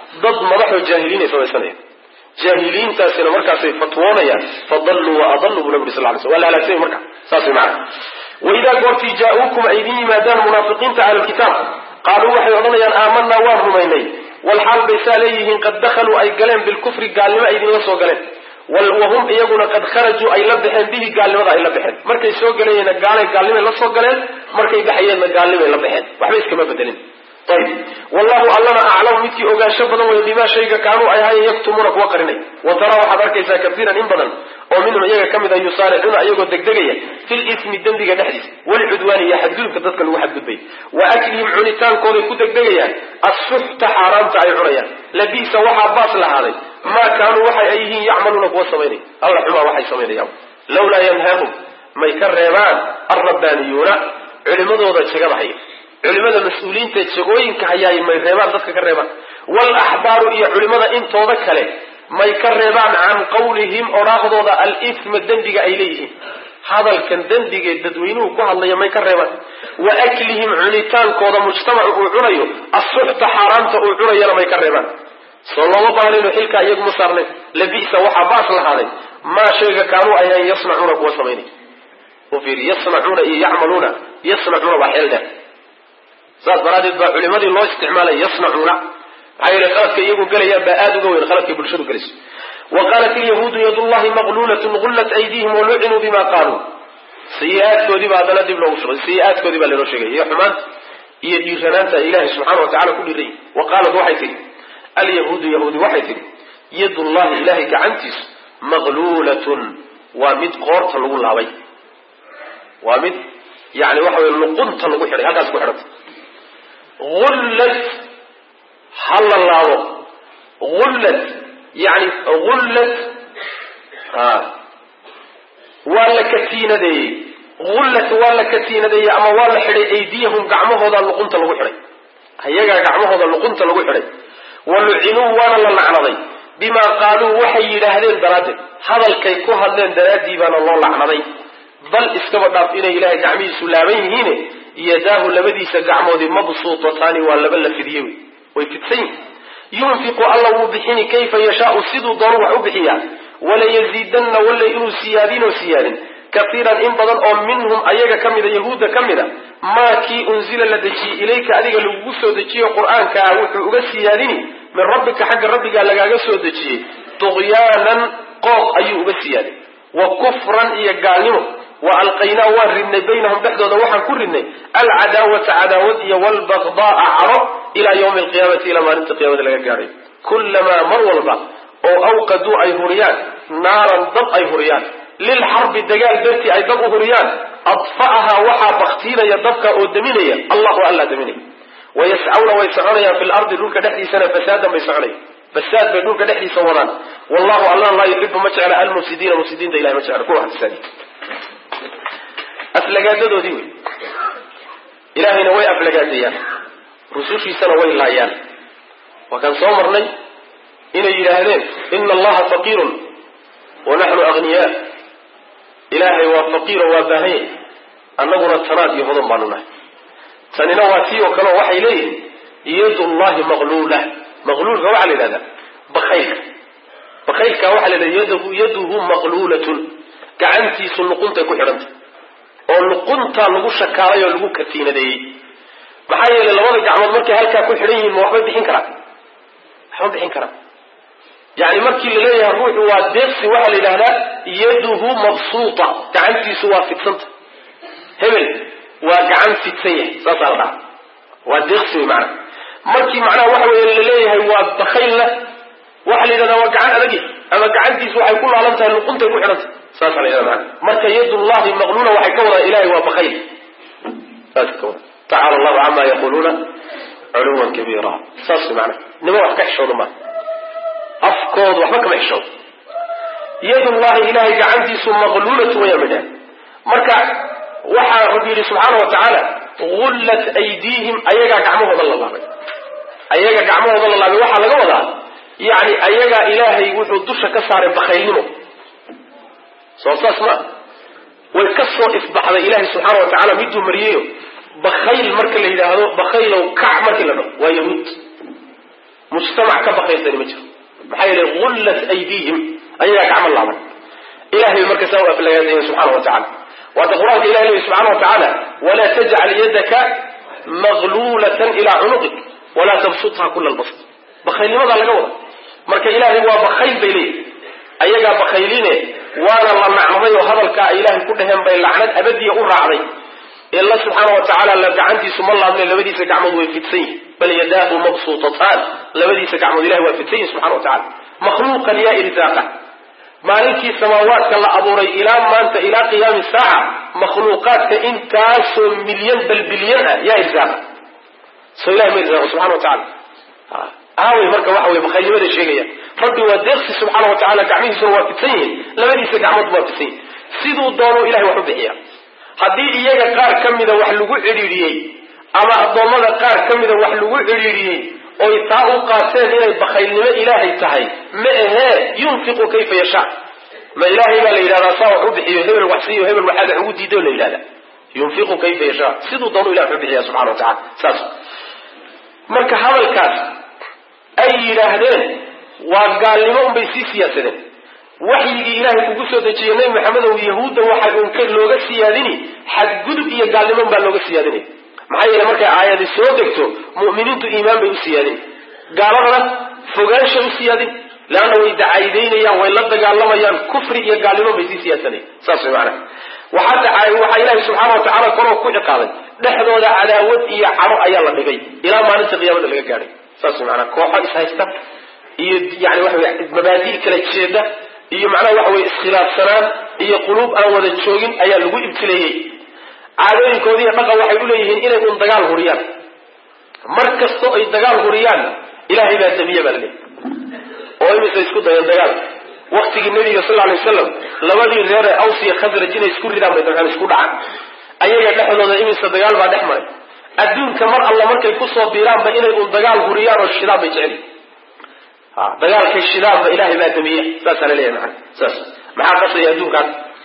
ضد مدحوا جاهلين سويسانين جاهلين تاسنا مركز فتوانا فضلوا وأضلوا بالنبي صلى الله عليه وسلم ولا لا سيء مركز ساسي معنا وإذا قلت جاءوكم أيديهم ما دام منافقين تعالى الكتاب قالوا وحي وضلنا آمنا وارهميني والحال بيساليهم قد دخلوا أي قلم بالكفر قال لما أيدين وصوا قلم وهم يقولون قد خرجوا أي لبحين به قال لما أي لبحين مركي سوا قلين قال لما لصوا قلم مركي بحيين قال لما لبحين وحبيس كما بدلين طيب والله ألنا أعلم متي أوغان شبنا وبما شيء كانوا أي هاي يكتمونك وقرني وترى وحضرك إذا كثيرا إنبضا ومنهم إيجا كمذا يصارعون أيضا الدقدقية في الإثم الدندق نحدث والعدوان يحدون كذلك الواحد بالبيت وأكلهم عنتان كوري كدقدقية السحت حرام تعي عنيا لبيس وحا باس لهذا ما كانوا وحي أيه يعملون قوة الله حما وحي صميني يوم لولا ينهاهم ما يكرران الربانيون علموا ذا الشيء ضحيه علماء المسؤولين تشغوين كحياي ما يريبان ذاتك كريبان والأحبار إيا علماء إنتو ذكره ما يكريبان عن قولهم أراغضوا ذا الإثم الدندق إليه هذا كان دندق الددوينو كوها الله ما يكريبان وأكلهم عنتان كوضا مجتمع أعنيو الصحت حرامت أعنيو ما يكريبان صلى الله عليه وحلك أيضا مصارني لبئس وحباس لهذا ما شيء كانوا أيان يصنعون قوة وفير يصنعون يصنعون بحيلنا saas daraaddeed baa culimadii loo isticmaalay yasnacuuna maxaa yeelay khaladka iyagu galayaan baa aada uga weyn khaladkii bulshadu galayso wa qaalat ilyahuudu yadullahi maqluulatun gullat aydihim walucinuu bima qaaluu sayi-aadkoodii baa haddana dib loogu shugay sayi-aadkoodii baa lanoo sheegay iyo xumaanta iyo dhiiranaanta ilaahay subxaana watacala ku dhiirayay wa qaalat waxay tidhi alyahuudu yahuudi waxay tidhi yadullahi ilaahay gacantiisu maqluulatun waa mid qoorta lagu laabay waa mid yani waxa weye luqunta lagu xidhay halkaas ku xidhanta غلت حل الله غلت يعني غلت ولا كتينة دي غلت ولا كتينة دي أما ولا حري أيديهم قعمه هذا اللقنت لو حري هيجا قعمه هذا اللقنت لو حري ولعنوا ولا لعنضي بما قالوا وحي لهذين درادة هذا الكيكو هذين درادة بان الله لعنضي بل استبدأ إلى إله قعمي سلامين هنا يداه لبديس قعمودي مبسوطتان واللبل فديوي ويفتسين ينفق الله بحين كيف يشاء سيدو ضروع بحيا ولا يزيدن ولا إنو سيادين وسيادين كثيرا إنبضا أو منهم أيها كمدا يهود كمدا ما كي أنزل لدجي إليك أديك لغسو دجي القرآن كأوحو أغسيادين من ربك حق ربك لغسو دجي طغيانا قوق أيو أغسيادين وكفرا يقالنه وألقينا ورن بينهم بحدود وحن كرن العداوة عداوة والبغضاء عرب إلى يوم القيامة إلى ما ننتقي قيامة لغاية كلما مر والبا أو أوقدوا أي هريان نارا ضب أي هريان للحرب الدجال درتي أي ضب هريان أطفأها وحا بختينا يضبك أو دمينيا الله ألا دميني ويسعون في الأرض دولك نحدي سنة فسادا بيسعوني فساد بدولك نحدي صوران والله الله لا يحب مجعل المفسدين إلى مجعل كل واحد السادي أفلقادو ديوي إلهي نوي أفلقاديان رسوشي سنوي لايان وكان صومرني إن يلاهدين إن الله فقير ونحن أغنياء إلهي وفقير وباهي أنه رتناد يهضم بانونا سننواتي وكانوا وحي إليه يد الله مغلول هو على هذا بخيل كوحل يده مغلولة كعنتي سنقنت كحرمت oo luqunta lagu shakaaray oo lagu katiinaday maxay yeelay labada gacmood markay halka ku xiran yihiin waxba bixin kara yani markii la leeyahay ruuxu waa deeqsi waxa la yiraahdaa yaduhu mabsuuta gacantiisu waa fidsanta hebel waa gacan fidsan yahay saasarda waa deeqsi macna markii macna waxa weeye la leeyahay waa bakhaylna waxa la yiraahdaa waa gacan adag ama gacantiisu waxay ku laalantahay luqunta ku xiranta saas la yiraahdaa marka yadullahi maqluna waxay ka wada ilaahay waa bakhayl saas ka wada ta'ala Allah amma yaquluna uluwan kabira saas macna nima wax ka xishoodo ma afkood waxba kama xishoodo yadullahi ilaahay gacantiisu maqlulatu wa yamada marka waxa rabbi subhanahu wa ta'ala غلت أيديهم أيجا gacmahooda la laabay waxa laga wadaa yani ayaga ilaahay wuxuu dusha ka saaray bakhaylnimo soo saasma way ka soo isbaxday ilaahay subhanahu wa ta'ala miduu mariyo bakhayl marka la yiraahdo bakhaylow kac marka la dhaho waa yahuud mujtamac ka baqaysani ma jiro maxaa yeelay gullat aydihim ayagaa gacmo laaban ilahay marka saa u aflagaadaya subxaana wa tacala waata qur-aanka ilahi leeyahy subxana wa tacaala walaa tajcal yadaka maglulatan ilaa cunuqik walaa tabsutha kula albast bakaylnimadaa laga wada marka ilaahay waa bakayl bay leeyihi ayagaa bakayline waana la nacmaday oo hadalkaa ay ilaahay ku dhaheen bay lacnad abadiya u raacday ila subxaana wa tacaala la gacantiisu ma laabne labadiisa gacmood way fidsan yihin bal yadaahu mabsuutataan labadiisa gacmood ilahay waa fidsan yihin subxana wa tacala makhluuqan yaa irsaaqa maalinkii samaawaadka la abuuray ilaa maanta ilaa qiyaami saaca makhluuqaadka intaasoo milyan bal bilyan ah yaa irsaaqa soo ilahay ma irsaaqo subxana wa tacala aawey marka waxa wey bakaylnimada sheegaya rabbi waa deeqsi subxaana wa tacala gacmihiisuna waa fidsan yihin labadiisa gacmood waa fidsan yihin siduu doonuu ilahay wax u bixiya haddii iyaga qaar ka mida wax lagu cidhiidhiyey ama addoommada qaar ka mida wax lagu cidhiidhiyey oy taa u qaateen inay bakaylnimo ilaahay tahay ma ahee yunfiqu kayfa yashaa ma ilaahay baa la yidhahdaa saa wax u bixiyo hebel wax siiyo hebel waxaad wax ugu diido la yidhahda yunfiqu kayfa yashaa siduu doonuu ilahay wax u bixiya subxana wa tacala saas marka hadalkaas ay yidhaahdeen waa gaalnimo unbay sii siyaasadeen waxyigii ilaahay kugu soo dejiyey nabi maxamedow yahuudda waxa unka looga siyaadini xadgudub iyo gaalnimo baa looga siyaadinay maxaa yeele markay aayadi soo degto mu'miniintu iimaan bay u siyaadin gaaladana fogaanshay u siyaadin leanna way dacaydaynayaan way la dagaalamayaan kufri iyo gaalnimo bay sii siyaasanay saas way macana waxaa ilaahay subxaana wa tacaala koroo ku ciqaabay dhexdooda cadaawad iyo caro ayaa la dhigay ilaa maalinta qiyaamada laga gaadhay saas way macana kooxo ishaysta iyo yani waxa wey mabaadi' kala jeeda iyo macnaha waxa weye iskhilaafsanaan iyo quluub aan wada joogin ayaa lagu ibtileeyey caadooyinkoodii dhaqan waxay u leeyihiin inay un dagaal huriyaan mar kastoo ay dagaal huriyaan ilaahay baa damiye baa laleeyahy oo imise isku dayeen dagaal waktigii nabiga sal alay wasalam labadii reer ee aws iyo khasraj inay isku ridaan bay dabxeen isku dhacaan ayaga dhexdooda imise dagaal baa dhex maray adduunka mar alla markay kusoo biiraanba inay un dagaal huriyaan oo shidaan bay jecel dagaalkay shidaanba ilaahay baa damiye saasaa laleeyahay maana saas maxaa qasaya adduunkaas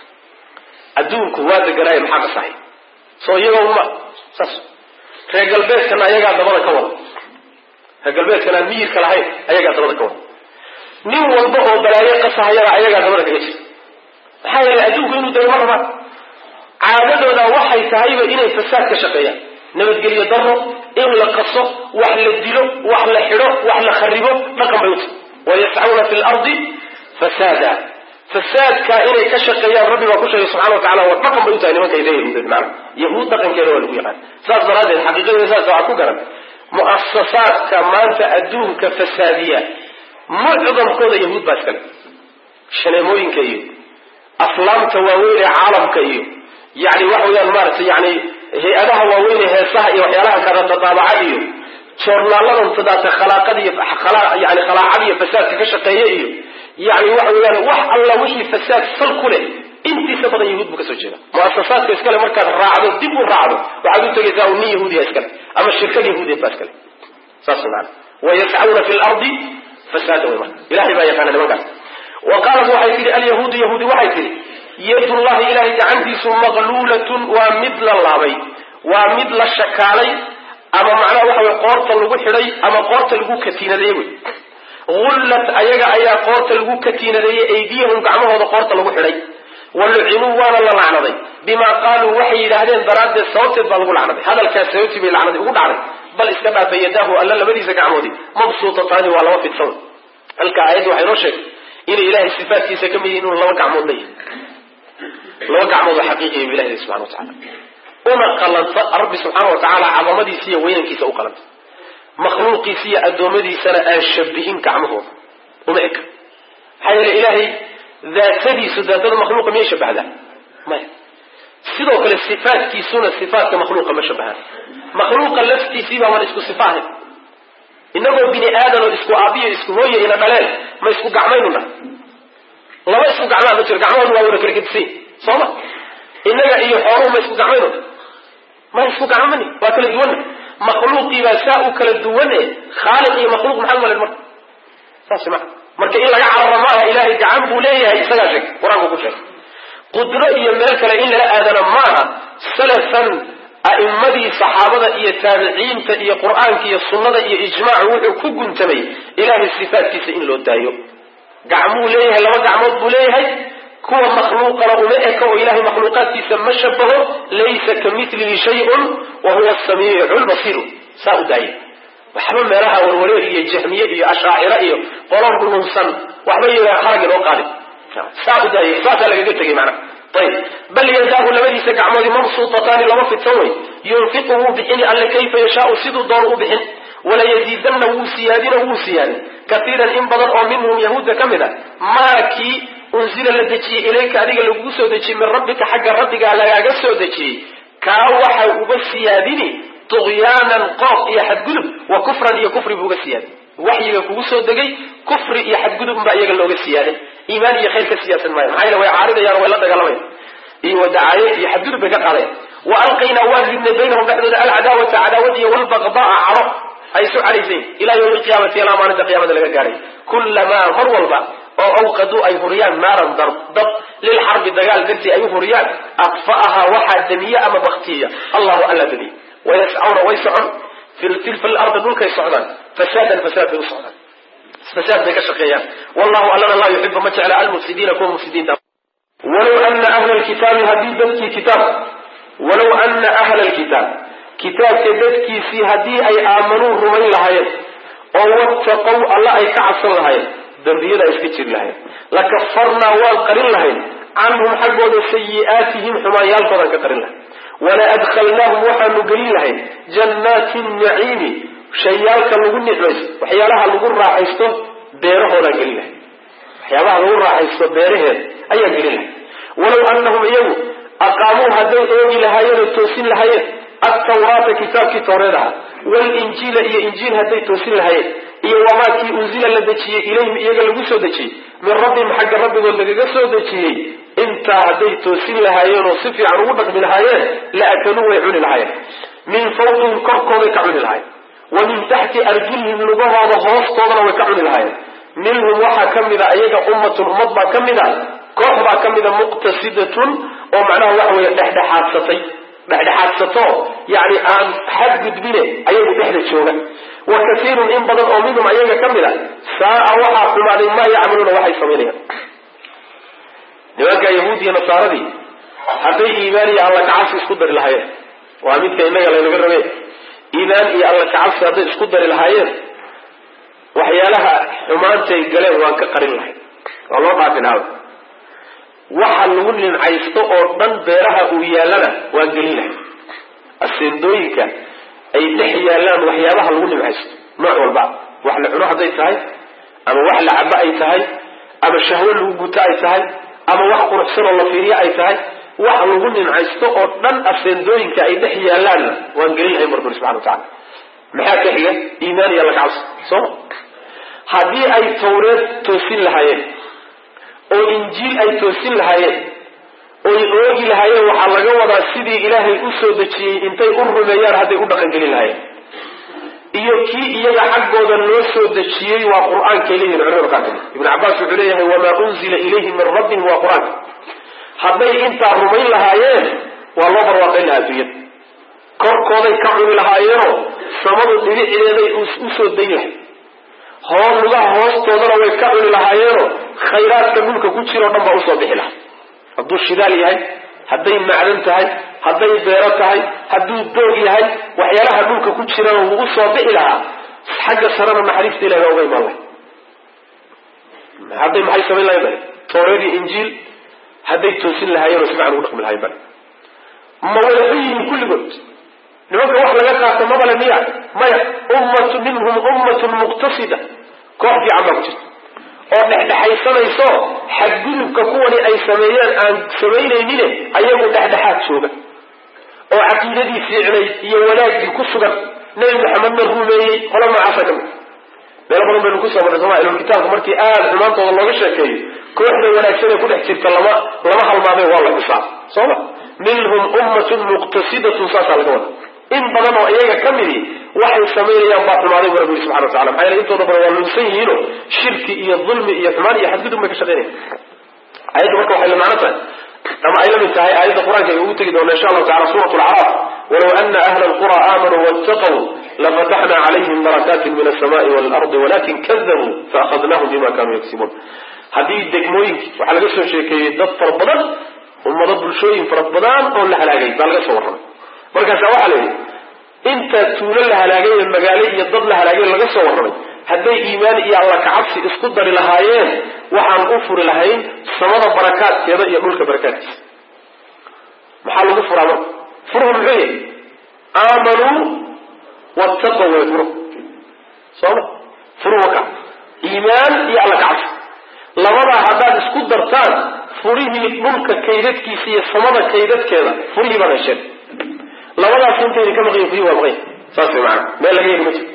adduunku waa deganaaye maxaa qasahay soo iyagoo uma saas reer galbeedkana ayagaa dabada ka wada reer galbeedkana aan miyirka lahayn ayagaa dabada ka wada nin walba oo balaayo qasahayana ayagaa dabada kaga jira maxaa yeelay adduunku inuu dego ma rabaan caadadooda waxay tahayba inay fasaad ka shaqeeyaan nabadgelyo daro in la qaso wax la dilo wax la xidho wax la kharibo dhaqan bay uta wayascuna fi lardi fasaada fasaadka inay ka shaqeeyaan rabbi baa ku sheegay subxana wa tacala waa dhaqan bay u tahay nimanka ilaa yahuudeed macana yahuud dhaqankeeda waa lagu yaqaan saas daraaddeed xaqiiqadeeda saas waxaa ku garan mu'asasaadka maanta adduunka fasaadiya mucdamkooda yahuud baa iskale shaneemooyinka iyo aflaamta waaweyn ee caalamka iyo yani waxa weyaan maaragtay yani hay-adaha waaweyn ee heesaha iyo waxyaalaha kala dadaabaca iyo joornaaladan tadaata khalaaqada iyo yani khalaacada iyo fasaadka ka shaqeeya iyo yani waxa weeyaan wax alla wixii fasaad sal ku leh intiisa badan yahuud buu kasoo jeeda muasasaadka iskale markaad raacdo dib u raacdo waxaad u tegaysaa nin yahuudiya iskale ama shirkad yahuudiyeed baa iskale saas maana wayascuna fi lardi fasaada way marka ilahay baa yaqaana nimankaas wa qaalat waxay tihi alyahuudu yahuudi waxay tihi yadullahi ilahay gacantiisu maqluulatun waa mid la laabay waa mid la shakaalay ama macnaha waxa wey qoorta lagu xidhay ama qoorta lagu katiinadeeyey wey gullat ayaga ayaa qoorta lagu katiinadeeyey aydiyahum gacmahooda qoorta lagu xidhay walucinuu waana la lacnaday bimaa qaaluu waxay yidhaahdeen daraaddeed sababteed baa lagu lacnaday hadalkaas sababtii bay lacnadi ugu dhacday bal iska dhaafay yadaahu alla labadiisa gacmoodii mabsuutataani waa laba fidsan halka aayadda waxay noo sheegay inay ilaahay sifaatkiisa ka mid yihin inuu laba gacmood leeyahay laba gacmood oo xaqiiqiya bu ilahi subxana wa tacala una qalanta rabbi subxaana wa tacaala cadamadiisa iyo weynankiisa u qalanta makhluuqiisa iyo addoommadiisana aan shabihin gacmahooda uma eka maxaa yeele ilaahay daatadiisu daatada makhluuqa miyay shabahdaa maya sidoo kale sifaatkiisuna sifaatka makhluuqa ma shabahaan makhluuqa laftiisiibaa waan isku sifa ahayn inagoo bini aadan oo isku aabiyo isku hooya ina dhaleen ma isku gacmaynu nahay laba isku gacmaa ma jiro gacmahoodu waa wada kala gedisay sooma inaga iyo xooluhu ma isku gacmaynu ma isku gacmani waa kala duwanna makhluuqiibaa saa u kala duwane khaaliq iyo makhluuq maxaa malen marka saas maa marka in laga cararo maaha ilaahay gacan buu leeyahay isagaa sheegay qur-aanku ku sheegay qudro iyo meel kale in lala aadana maaha salafan a'immadii saxaabada iyo taabiciinta iyo qur'aanka iyo sunnada iyo ijmaacu wuxuu ku guntamay ilaahay sifaadkiisa in loo daayo. gacmuu leeyahay, laba gacmood buu leeyahay, kuwa makhluuqana uma eka oo ilaahay makhluuqaadkiisa ma shabaho. laysa kamilihi shayun wa huwa asamiicu lbasiiru. saa u daaya. waxba meelaha warwareer iyo jahmiye iyo ashaacira iyo qolon dhulunsan waxba yidhaha xaragi loo qaadin. saa u daaya. saasaa lagaga tegay macnaha. ayb bal yadaahu labadiisa gacmoodi mabsuutataani laba fidsan wey. yunfiqu wuu bixini alle kayfa yashaau siduu doono u bixin. walayaziidanna wuu siyaadin kaiiran in badan oo minhum yahuudda ka mid a maakii unzila la dejiyey ilayka adiga lagugu soo dejiyey min rabbika xagga rabbigaa lagaaga soo dejiyey kaa waxay uga siyaadini tugyaanan qooq iyo xadgudub wa kufran iyo kufri buu uga siyaadin. waxyiga kugu soo degay kufri iyo xadgudub baa iyaga looga siyaaday. iimaan iyo khayr ka siyaasan maayo. maxaa yeele way caaridayaan, way la dagaalamayan iyo wadacaaye iyo xadgudub bay ka qaadayan. wa alqaynaa waan ridnay baynahum dhexdooda alcadaawata cadaawad iyo walbaqdaa caro ay isu caraysay ilaa yawmi alqiyaamati ilaa maalinta qiyaamada laga gaaray. kullamaa mar walba oo awqaduu ay huriyaan naaran dab lilxarbi dagaal dartii ay u huriyaan adfa'ahaa waxaa damiye ama baktiya allahu alla damiye. wayascawna way socon fi lardi dhulkay socdaan fasaadan fasaad bay u socdaan, fasaad bay ka shaqeeyaan. wallahu allana laa yuxibu ma jecla almufsidiina kuwa mufsidiinta. walow ana ahla lkitaabi haddii dadkii kitaab walow ana ahla lkitaab kitaabka dadkiisii haddii ay aamanuu rumayn lahaayeen oo wattaqow alla ay ka cabsan lahaayeen dambiyada ay iska jiri lahayen lakafarnaa waan qarin lahayn canhum xaggooda sayi'aatihim xumaanyaalkoodaan ka qarin lahayn. wala adkhalnaahum waxaanu gelin lahayn jannaati naciimi shayaalka lagu nicmaysto waxyaalaha lagu raaxaysto beerahoodaan gelin lahayn. waxyaabaha lagu raaxaysto beeraheed ayaan gelin lahayn. walow annahum iyagu aqaamuu hadday oogi lahaayeen oo toosin lahaayeen altawraata kitaabkii tawreed aha walinjiila iyo injiil hadday toosin lahaayeen iyo wamaakii unzila la dejiyey ilayhim iyaga lagu soo dejiyey min rabbihim xagga rabbigood lagaga soo dejiyey intaa hadday toosin lahaayeen oo si fiican ugu dhaqmi lahaayeen la akaluu way cuni lahaayeen min fawqihim korkooday ka cuni lahaayeen wa min taxti arjulihim lugahooda hoostoodana way ka cuni lahaayeen. minhum waxaa ka mida iyaga ummatun ummad baa ka mida koox baa ka mida muqtasidatun oo macnaha waxa weeye dhexdhexaadsato yani aan xadgudbine ayagu dhexda jooga. wa kasiirun in badan oo minhum ayaga ka mida saaa waxaa xumaaday maa yacmaluuna waxay samaynayaan. nimanka yahuudiya nasaaradii hadday iimaan iyo alla kacabsi isku dari lahaayeen waa midka inaga laynaga rabe. iimaan iyo alla kacabsi hadday isku dari lahaayeen waxyaalaha xumaantay galeen waan ka qarin lahayn, waa loo dhaafinaaba. waxa lagu nimcaysto oo dhan beeraha uu yaallana waan gelin lahay. aseendooyinka ay dhex yaallaan waxyaabaha lagu nimcaysto nooc walba, wax la cuno hadday tahay ama wax la cabo ay tahay ama shahwo lagu guto ay tahay ama wax quruxsan oo la fiiriyo ay tahay, wax lagu nimcaysto oo dhan aseendooyinka ay dhex yaallaanna waan gelin lahay markuri subxana watacala. maxaa ka xiga? iimaan iyo alla kacabsi. sooma haddii ay tawreed toosin lahaayeen oo injiil ay toosin lahaayeen oy oogi lahaayeen waxaa laga wadaa sidii ilaahay u soo dejiyey intay u rumeeyaan hadday u dhaqangelin lahaayeen. iyo kii iyaga xaggooda loo soo dejiyey waa qur-aankay leeyihin culimadu qaar kamid. ibnu cabbaas wuxuu leeyahay wamaa unzila ilayhim min rabbihim waa qur-aanka. hadday intaa rumayn lahaayeen waa loo barwaaqayn lahaa adduunyada, korkooday ka cuni lahaayeenoo samadu dhibicideeday usoo dayn lahay, lugaha hoostoodana way ka cuni lahaayeenoo khayraadka dhulka ku jiroo dhan baa usoo bixi lahaa. hadduu shidaal yahay, hadday macdan tahay, hadday beero tahay, hadduu doog yahay, waxyaalaha dhulka ku jirana wuu usoo bixi lahaa. xagga sarena naxariista ilahi baa uga imaan lahay. hadday maxay samayn lahayn bale tawreed iyo injiil hadday toosin lahaayeenoo si fican ugu dhaqmi lahayn bale. ma wada xun yihiin kulligood nimanka wax laga qaato mabale miya? maya. minhum ummatun muqtasida koox fiican baa ku jirta oo dhexdhexaysanayso xadgudubka kuwani ay sameeyeen aan samaynaynin ayagu dhexdhexaad jooga oo caqiidadii fiicnayd iyo wanaagii ku sugan nebi maxamedna rumeeyey qola noocaasa ka mid. meelo badan baynu kusoo marray sooma ilmkitaabka markii aada xumaantooda looga sheekeeyo kooxda wanaagsan ee ku dhex jirta lama halmaameen waa la xisaa sooma. minhum ummatun muqtasidatun saasaa laga wada. in badan oo iyaga ka midi waxay samaynayaan baa xumaaday bu rabbi yiri subxana watacala. maxaa yeele intooda badan waa lunsan yihiinoo shirki iyo dulmi iyo xumaan iyo xadgudub bay ka shaqeynaya. ayadda marka waxay la macno tahay ama ay la mid tahay aayadda qur-aanka ay ugu tegi doona insha allahu tacala suurat lacraaf walow ana ahla alqura aamanuu wattaquu lafataxna calayhim barakatin min alsamaai waalardi walakin kadabuu faahadnahum bima kanuu yagsibuun. haddii degmooyinkii waxaa laga soo sheekeeyey dad fara badan, ummado bulshooyin fara badan oo la halaagay baa laga soo warramay. markaasa waxaa la yidhi inta tuulo la halaagay ee magaalo iyo dad la halaagay laga soo warramay, hadday iimaan iyo alla kacabsi isku dari lahaayeen waxaan u furi lahayn samada barakaadkeeda iyo dhulka barakaadkiisa. maxaa lagu furaa marka? furuhu muxuu yahay? aamanuu wattaqow way furo sooma furuhu ka iimaan iyo alla kacabsi labadaa haddaad isku dartaan furihii dhulka kaydadkiisa iyo samada kaydadkeeda furihii baad hesheen. labadaas intayna ka maqayin furihii waa maqayn. saas way macana meel laga heli ma jiro.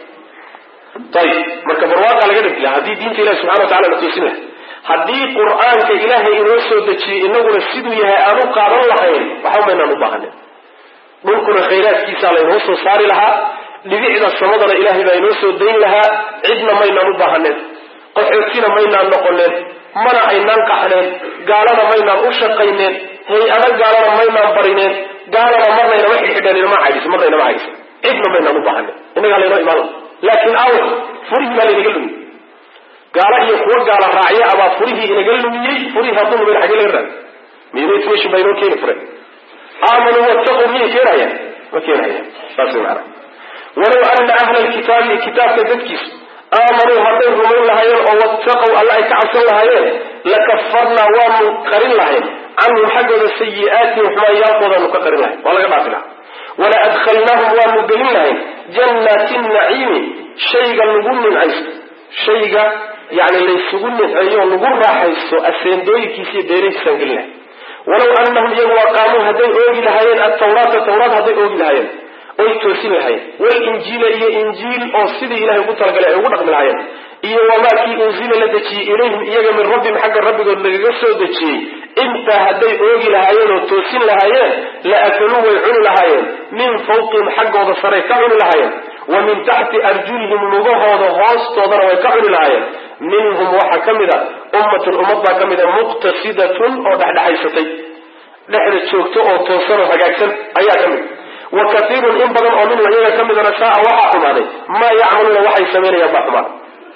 ayib marka barwaaqa laga dhigi laha haddii diinta ilahi subxana watacala la toosin laha, haddii qur-aanka ilaahay inoo soo dejiyey inaguna siduu yahay aan u qaadan lahayn waxba maynaan u baahanin. dhulkuna khayraadkiisaa laynoo soo saari lahaa, dhibicda samadana ilaahay baa inoo soo dayn lahaa, cidna maynaan u baahanen, qaxootina maynaan noqonen, mana aynaan qaxneen, gaalana maynaan u shaqayneen, hay-ada gaalana maynaan barineen, gaalana marna inama xidhxidheen inama caydis marna inama caydis, cidna maynaan u baahanen, innagaa laynoo imaan laha. laakiin aw furihii baa laynaga lumiyey. gaala iyo kuwa gaala raacya abaa furihii inaga lumiyey. furihii hadduu lumin xagee laga raadi? miynatmeshi baa inoo keeni fure. aamanuu wattaquu miyay keenayaan? ma keenayaan. saas way macana. walow ana ahla alkitaabi kitaabka dadkiisu aamanuu hadday rumayn lahaayeen oo wattaqow alla ay ka cabsan lahaayeen lakafarnaa waanu qarin lahayn canhum xaggooda sayi'aatihim xumaayaalkoodaanu ka qarin lahayn, waa laga dhaafi laha. wala adkhalnaahum waanu gelin lahayn jannaati naciimi shayga lagu nimcaysto, shayga yani laysugu nimceeyo lagu raaxaysto aseendooyinkiisa iyo beerihiisaan gelin lahayn. walow anahum iyagu aqaamuu hadday oogi lahaayeen atawraata tawraat hadday oogi lahaayeen oy toosin lahaayeen, walinjiila iyo injiil oo sidii ilahay ugu talagalay ay ugu dhaqmi lahaayeen, iyo wamaa kii unzila la dejiyey ilayhim iyaga min rabbihim xagga rabbigood lagaga soo dejiyey, intaa hadday oogi lahaayeen oo toosin lahaayeen la akaluu way cuni lahaayeen min fawqihim xaggooda saray ka cuni lahaayeen, wa min taxti arjulihim lugahooda hoostoodana way ka cuni lahaayeen. minhum waxaa ka mid a ummatun ummad baa ka mid a muqtasidatun oo dhexdhexaysatay, dhexda joogto oo toosan oo hagaagsan ayaa ka mid. wa kaiirun in badan oo minhum iyaga ka midana saa waxaa xumaaday maa yacmaluuna waxay samaynayaan baa xumaaday.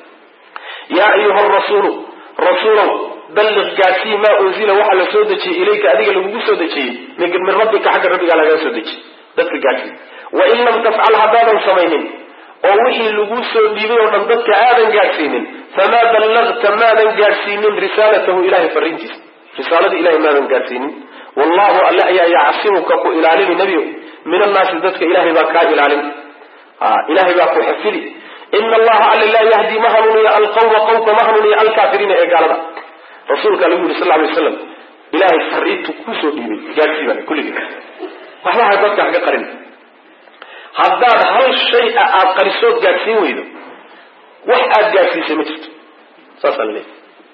yaa ayuha rasuulu rasuulow balliq gaadsii maa unzila waxaa la soo dejiyey ilayka adiga lagugu soo dejiyey min rabbika xagga rabbigaa lagaga soo dejiyey, dadka gaadsii. wain lam tafcal haddaadan samaynin oo wixii lagu soo dhiibay oo dhan dadka aadan gaadhsiinin famaa ballagta maadan gaadhsiinin risaalatahu ilahay fariintiisa, risaaladii ilahay maadan gaadhsiinin. wallahu alle ayaa yacsimuka ku ilaalini nebiyo min annaasi dadka ilahay baa kaa ilaalin, ilahay baa ku xafidi. ina allaha alle laa yahdi ma hanuuniya alqawma qowmka ma hanuuniya alkaafiriina ee gaalada. rasuulkaa lagu yuri sal ly waslam ilahay fariintu kusoo dhiibay gaadhsii baa kulligii, waxbaha dadka haga qarin. haddaad hal shay a aada qarisood gaadhsiin weydo wax aada gaadhsiisay ma jirto. saasaa la leeyahy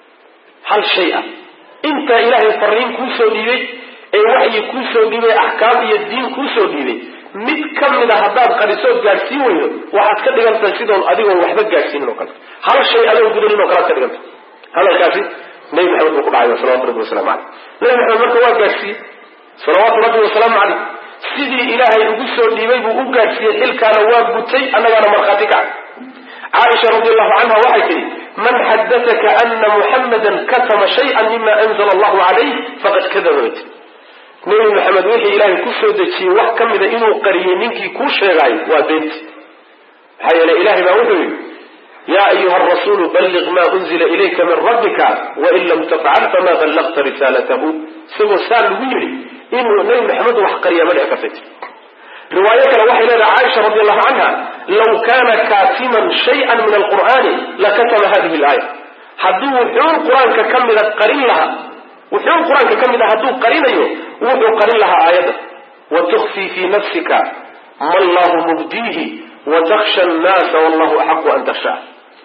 hal shay ah intaa ilaahay fariin kuusoo dhiibay ee waxyi kuusoo dhiibay axkaam iyo diin kuusoo dhiibay mid ka mida haddaad qarisood gaadhsiin weydo waxaad ka dhigantahay sidoon adigoon waxba gaadhsiinin oo kale, hal shay adoon gudanin oo kalead ka dhiganta. hadalkaasi nabi maxamed buu ku dhacay salawatu rabbi wasalaamu caleyh. nabi maxamed marka waa gaadhsiiyey salawaatu rabbi wasalaamu caleyh, sidii ilaahay ugu soo dhiibay buu u gaadhsiiyey, xilkaana waa gutay, annagaana markhaati kaca. caaisha radi allahu canha waxay tihi man xadataka ana muxamadan katama shayan mima anzla allahu calayh faqad kadabat. nebi maxamed wixii ilaahay kusoo dejiyey wax ka mida inuu qariyey ninkii kuu sheegaayo waa beenti. maxaa yeele ilahay baa wuxuu yidhi yaa ayuha rasuulu balliq maa unzila ilayka min rabbika wain lam tafcal famaa ballaqta risaalatahu. isagoo saa lagu yidhi inuu nebi maxamed wax qariya ma dhici kartay. riwaayo kale waxay leedahay caaisha radi allahu canha law kana kaatiman shayan min alqur'ani lakatama hadihi alaaya. hadduu wuxuun qur-aanka ka mida qarin lahaa, wuxuun qur-aanka ka mid a hadduu qarinayo wuxuu qarin lahaa aayadda watukfii fii nafsika ma allahu mubdiihi wataksha annaasa wallahu axaqu an takshaa.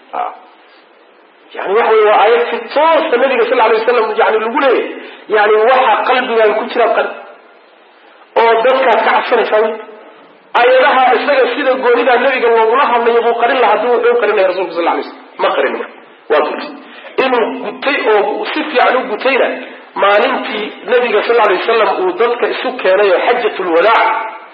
yani waxa wey waa aayad si toosa nabiga sal alay wasalam yani lagu leeyahy yani waxa qalbigaan ku jira qari oo dadkaad ka cabsanaysaa wy aayadaha isaga sida goonidaa nabiga loogula hadlayo buu qarin lahaa hadduu wuxuu qarinaya rasulka sal lay slam ma qarin marka waa gutay. inuu gutay oo si fiican u gutayna maalintii nabiga sal lay wasalam uu dadka isu keenay oo xajatulwadaac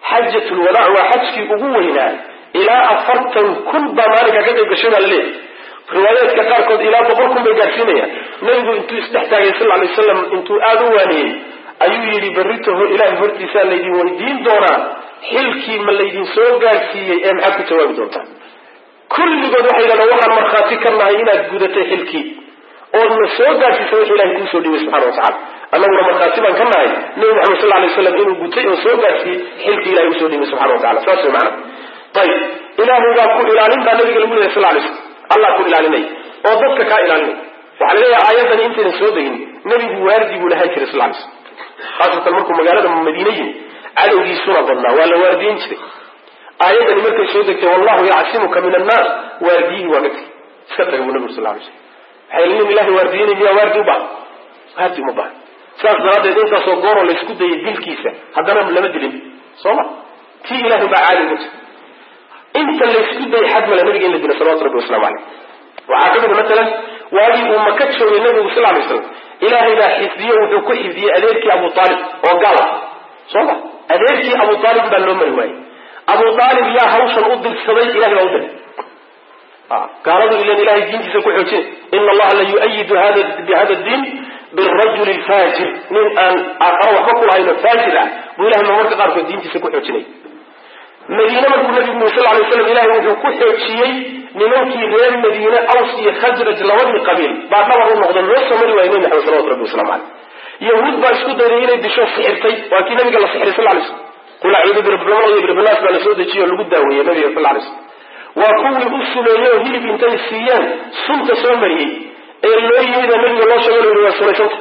xajatul wadaa waa xajkii ugu weynaa ilaa 40,000 baa maalinka ka qayb gashay baa laleeyahay riwaayaadka qaarkood ilaa 100,000 bay gaarsiinayaan nabigu intuu isdhex taagay sal alay wasalam intuu aada u waaniyey ayuu yidhi berritaho ilaahay hortiisaa laydin weydiin doonaa xilkii ma laydin soo gaarsiiyey ee maxaad ku jawaabi doontaa kulligood waxay yidhahdaan waxaan markhaati ka nahay inaad gudatay xilkii oodna soo gaarsiisa wixii ilahay kuu soo dhiibay subxana watacala annaguna markhaati baan ka nahay nebi maxamed sal alay wasalam inuu gutay oo soo gaarsiiyey xilkii ilahay usoo dhiibay subxana watacala saas way macana ayib ilaahay baa ku ilaalin baa nabiga lagu leeyahy sal alay slam allah ku ilaalinay oo dadka kaa ilaalinay waxaa la leeyahay aayaddani intaynan soo degin nebigu waardi buu lahaan jiray sal alay slam khaasatan markuu magaalada madiine yimi cadowgiisuna badnaa waa la waardiyin jiray aayaddani markay soo degtay wallahu yacsimuka min annaas waardiyihii waa ka tegay iska tagay buu nabigu sal alay slam waxay nin ilahay waardiyinay miyaa waardi u baahan waardi uma baahan saas daraaddeed intaasoo gooroo laysku dayay dilkiisa haddana lama dilin sooma tii ilahay baa caadi uga jira inta laysku dayay xad male nabiga in la dilo salawatu rabbi waslamu caleyh waxaa ka mida matalan waagii uu maka joogay nabigu sal alay slam ilaahay baa xifdiye wuxuu ku xifdiyey adeerkii abu aalib oo gaal ah sooma adeerkii abu aalib baa loo mari waayey abu aalib yaa hawshan u dilsaday ilahay baa u dilay gaaladu ilan ilahay diintiisa ku xoojinay ina allaha la yuayidu bihada diin birajuli lfaajir nin aan aakharo waxba ku lahayno faajir ah buu ilahay marmarka qaarkood diintiisa ku xoojinay madiine markuu nabigu yiri sal alay slam ilahay wuxuu ku xoojiyey nimankii reer madiine aws iyo khasraj labadii qabiil baa dhabar u noqda loo soo mari waayey nebi maxamed salawatu rabbi waslamu caleyh yahuud baa isku dayday inay disho sixirtay waa kii nabiga la sixiray sal alay slam qul acuudu birabbilmala iyo birabbilnaas baa la soo dejiyey oo lagu daaweeyey nabiga sal alay slam waa kuwii u sumeeyey oo hilib intay siiyeen sunta soo mariyey ee loo yimida nabiga loo sheegay yidhi waa sulaysanta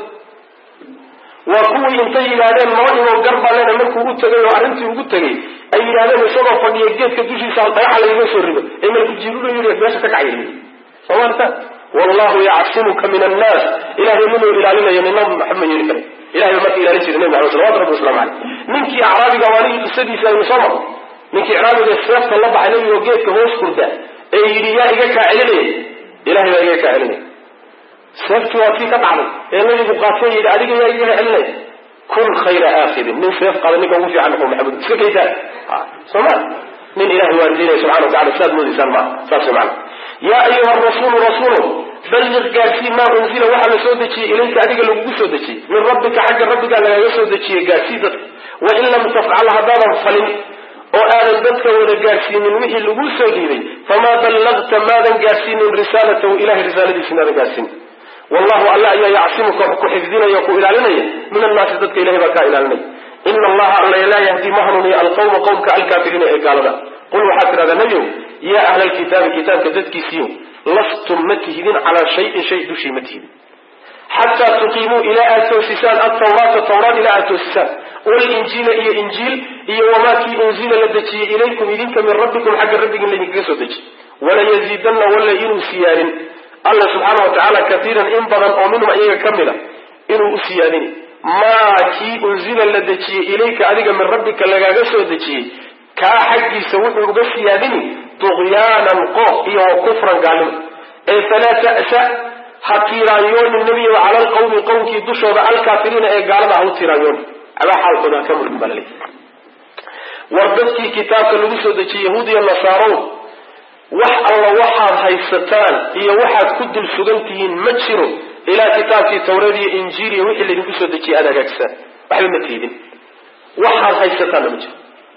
waa kuwii intay yidhaahdeen laba inoo garbalena markuu u tegay oo arrintii ugu tegey ay yidhahdeen isagoo fadhiya geedka dushiisa dhagaxa lagaga soo rido ee malku jibriil yidhi meesha ka kacay soomaalta wallahu yacsimuka min annaas ilahay minuu ilaalinayo nina maxamed yeeli karay ilahay baa marka ilaalin jiray nabi maxamed salawatu rabbi waslamu caleyh ninkii acraabiga waa nigi qisadiisa aynu soo marno ninkii acraabiga seefta la baxay nabigoo geedka hoos kurda ee yidhi yaa iga kaa celinaya ilahay baa iga kaa celinaya seeftii waa kii ka dhacday ee nabigu qaatay yidhi adiga yaa iga celinaya kun khayra aakidin nin seef qaada ninka ugu fiican noqo maxamed iska kaytaa sooma nin ilahay waardiinaya subxana watacala sidaad moodaysaan maaha saas way macana yaa ayuha rasuulu rasuulo balliq gaarsii maa unzila waxaa la soo dejiyey ilayka adiga lagugu soo dejiyey min rabbika xagga rabbigaa lagaga soo dejiyey gaarsii dadka wain lam tafcal haddaadan falin oo aadan dadka wada gaarsiinin wixii lagu soo dhiibay famaa ballagta maadan gaarsiinin risaalatahu ilahay risaaladiisi maadan gaarsiinin wallahu alla ayaa yacsimuka ku xifdinaya ku ilaalinaya min annaasi dadka ilahay baa kaa ilaalinaya ina allaha alla laa yahdi ma hanuuniya alqawma qowmka alkaafiriina ee gaalada qul waxaad tidhahdaa nebiow yaa ahla alkitaabi kitaabka dadkiisiiyo lastum ma tihidin calaa shayin shay dushii ma tihidin xataa tuqiimuu ilaa aad toosisaan altawraata tawraat ilaa aad toosisaan walinjiila iyo injiil iyo wamaa kii unzila la dejiyey ilaykum idinka min rabbikum xagga rabbigiin laydinkaga soo dejiy walayaziidanna walla inuu siyaadin alla subxaana watacaala katiiran in badan oo minhum iyaga ka mida inuu u siyaadin maa kii unzila la dejiyey ilayka adiga min rabbika lagaaga soo dejiyey kaa xaggiisa wuxuu uga siyaadini tuqyaanan qooq iyo wa kufran gaalnimo ee falaa ta'sa ha tiiraanyoonin nebiyow cala alqawmi qowmkii dushooda alkaafiriina ee gaalada ha u tiiraanyoonin abaa xaalkooda ha ka mulkin baa laleeyahy war dadkii kitaabka lagu soo dejiyey yahuud iyo nasaarow wax alla waxaad haysataan iyo waxaad ku dul sugan tihiin ma jiro ilaa kitaabkii tawreed iyo injiil iyo wixii laydinku soo dejiyey aada hagaajisaan waxba ma tiidin waxaad haysataanna ma jiro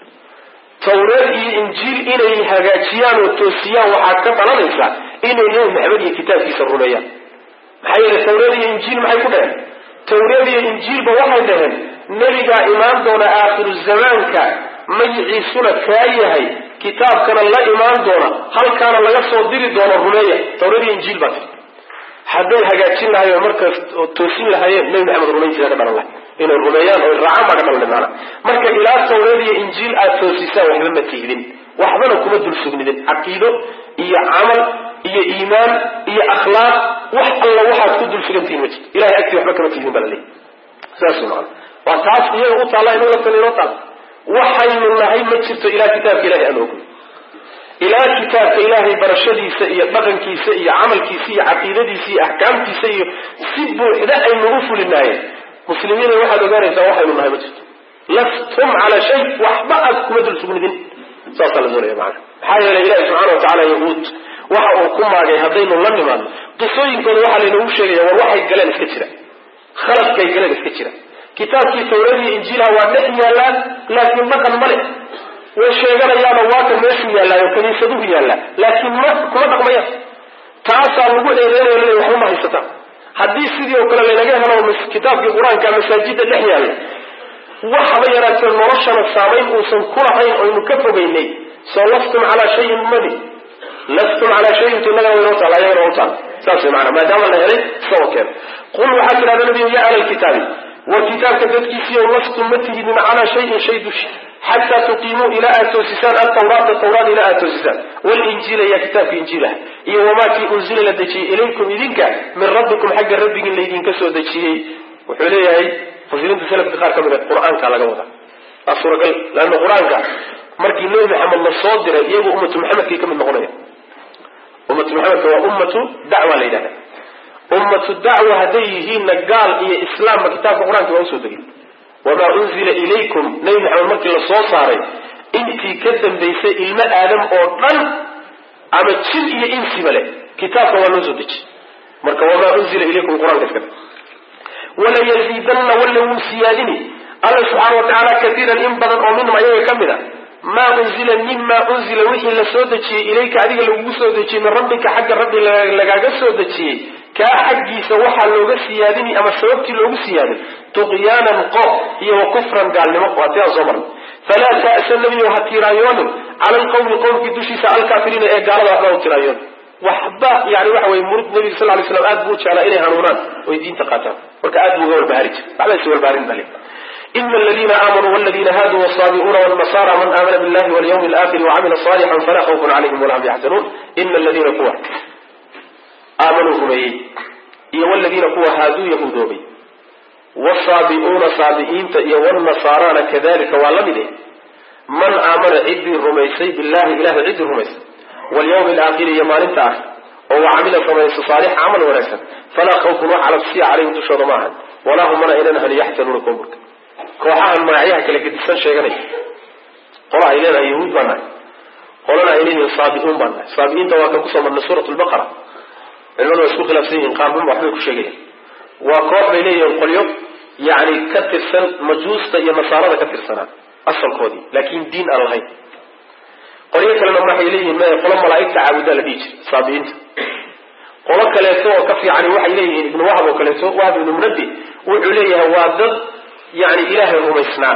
tawreed iyo injiil inay hagaajiyaan oo toosiyaan waxaad ka dhalanaysaa inay nebi maxamed iyo kitaabkiisa rumeeyaan maxaa yeele tawreed iyo injiil maxay ku dhaheen tawreed iyo injiilba waxay dhaheen nebigaa imaan doona aakhiru zamaanka magiciisuna kaa yahay kitaabkana la imaan doona halkaana laga soo diri doono rumeeya tawreed iyo injiil baa tiri hadday hagaajin lahayen oo markaas toosin lahaayeen nebi maxamed rumayntiisa ka dhalan lahay inay rumeeyaan oo raacaan baa ka dhalan maana marka ilaa tawreed iyo injiil aad toosisaan waxba ma tihdin waxbana kuma dul sugnidin caqiido iyo camal iyo iimaan iyo akhlaaq wax alla waxaad ku dul sugantihiin ma jirto ilahay agtii waxba kama tihdin baa la leeyahy saas macana waa taas iyaga u taalla inuu laftan inoo taal waxaynu nahay ma jirto ilaa kitaabka ilahay aan ogno ilaa kitaabka ilaahay barashadiisa iyo dhaqankiisa iyo camalkiisa iyo caqiidadiisa iyo axkaamtiisa iyo si buuxda aynu u fulinaayeen muslimiina waxaad ogaanaysaa waxaynu nahay ma jirto lastum cala shay waxba aad kuma dul sugnidin saasaa la doonaya macana maxaa yeelay ilahi subxaana watacaala yahuud waxa uu ku maagay haddaynu la nimaadno qisooyinkooda waxaa laynoogu sheegaya war waxay galeen iska jira khaladkay galeen iska jira kitaabkii tawradii injiilha waa dhex yaallaan laakiin dhaqan ma leh way sheeganayaanoo waa kan meeshuu yaallaayo kaniisaduhu yaallaa laakiin kuma dhaqmayaan taasaa lagu eedeynaya laleey waxba ma haysataan haddii sidii oo kale laynaga helo kitaabkii qur-aanka masaajidda dhex yaalla waxba yaraatee noloshana saamayn uusan ku lahayn oynu ka fogaynay soo lastum calaa shayin madi lastum calaa shayin tunagana waynoo taala ayagana u taala saas way macanaa maadaama la helay isagoo keena qul waxaa tidhahda nabigu ya ahla alkitaabi war kitaabka dadkiisiiyo lastum ma tihidin calaa shayin shay dushi xataa tuqiimuu ilaa aad toosisaan altawraata tawraad ilaa aad toosisaan walinjiila yaa kitaabka injiilaha iyo wamaa kii unzila la dejiyey ilaykum idinka min rabbikum xagga rabbigin laydinka soo dejiyey wuxuu leeyahay mufasiriinta salafka qaar ka mid a qur-aanka laga wadaa waa suuragal leanna qur-aanka markii nebi maxamed la soo diray iyagu ummatu maxamedkay ka mid noqonaya ummatu maxamedka waa ummatu dacwa la yidhahda ummatu dacwa hadday yihiinna gaal iyo islaamba kitaabka qur-aanka waa usoo degay wamaa unzila ilaykum nebi maxamed markii la soo saaray intii ka dambaysay ilmo aadam oo dhan ama jin iyo insiba leh kitaabka waa loo soo dejiy marka wamaa unzila ilaykum qur-aanka iska wala yaziidanna walla wuu siyaadini alla subxaana watacaala kaiiran in badan oo minhum ayaga ka mid a maa unzila mima unzila wixii la soo dejiyey ilayka adiga lagugu soo dejiyey min rabbika xagga rabbi lagaaga soo dejiyey kaa xaggiisa waxaa looga siyaadini ama sababtii loogu siyaadin tuqyaanan qoof iyo wa kufran gaalnimo waa ti aan soo marnay falaa ta'sa nabiyo ha tiraayoonin cala alqawmi qowmkii dushiisa alkaafiriina ee gaalada waxba u tiraayoon waxba yani waxa weye murid nabiga sal lay slam aad buu jeclaa inay hanuunaan oy diinta qaataan marka aad buu uga walbahari jir waxba is walbaarin bale ina aladiina aamanuu waladiina haaduu wasaabiuuna wاlnasaara man aamana billahi walyawmi alaakhiri wacamila صaalixan falaa khawfun calayhim walaa hum yaxzanuun ina aladiina kuwa aamanuu rumeeyey iyo waladiina kuwa haaduu yahuudoobay wasaabiuuna saabi'iinta iyo wlnasaarana kadalika waa la mid eh man aamana ciddii rumaysay billahi ilahay ciddii rumaysay walyawmi alaakhiri iyo maalinta ah oo wacamila samayso saalix camal wanaagsan falaa khawfun wax cabsiya calayhim dushooda ma ahan walaa hum mana aynan ahli yaxzanuuna koomburka kooxahan magacyaha kala gedisan sheeganay qola ay leedahay yahuud baan nahay qolana ay leeyihiin saabiuun baan nahay saabi'iinta waa kan kusoo marnay suurat lbaqara culimadu waa isku khilaafsan yihiin qaarban waxbay ku sheegayaan waa koox bay leeyihiin qolyo yani ka tirsan majuusta iyo nasaarada ka tirsanaa asalkoodii laakin diin aan lahayn qolyo kalena waxay leeyihiin qolo malaa'igta caabudaa la dhihi jira saabi'iinta qolo kaleeto oo ka fiicani waxay leeyihiin ibnu wahab oo kaleeto wahab ibnu munabbi wuxuu leeyahay waa dad yani ilaahay rumaysnaa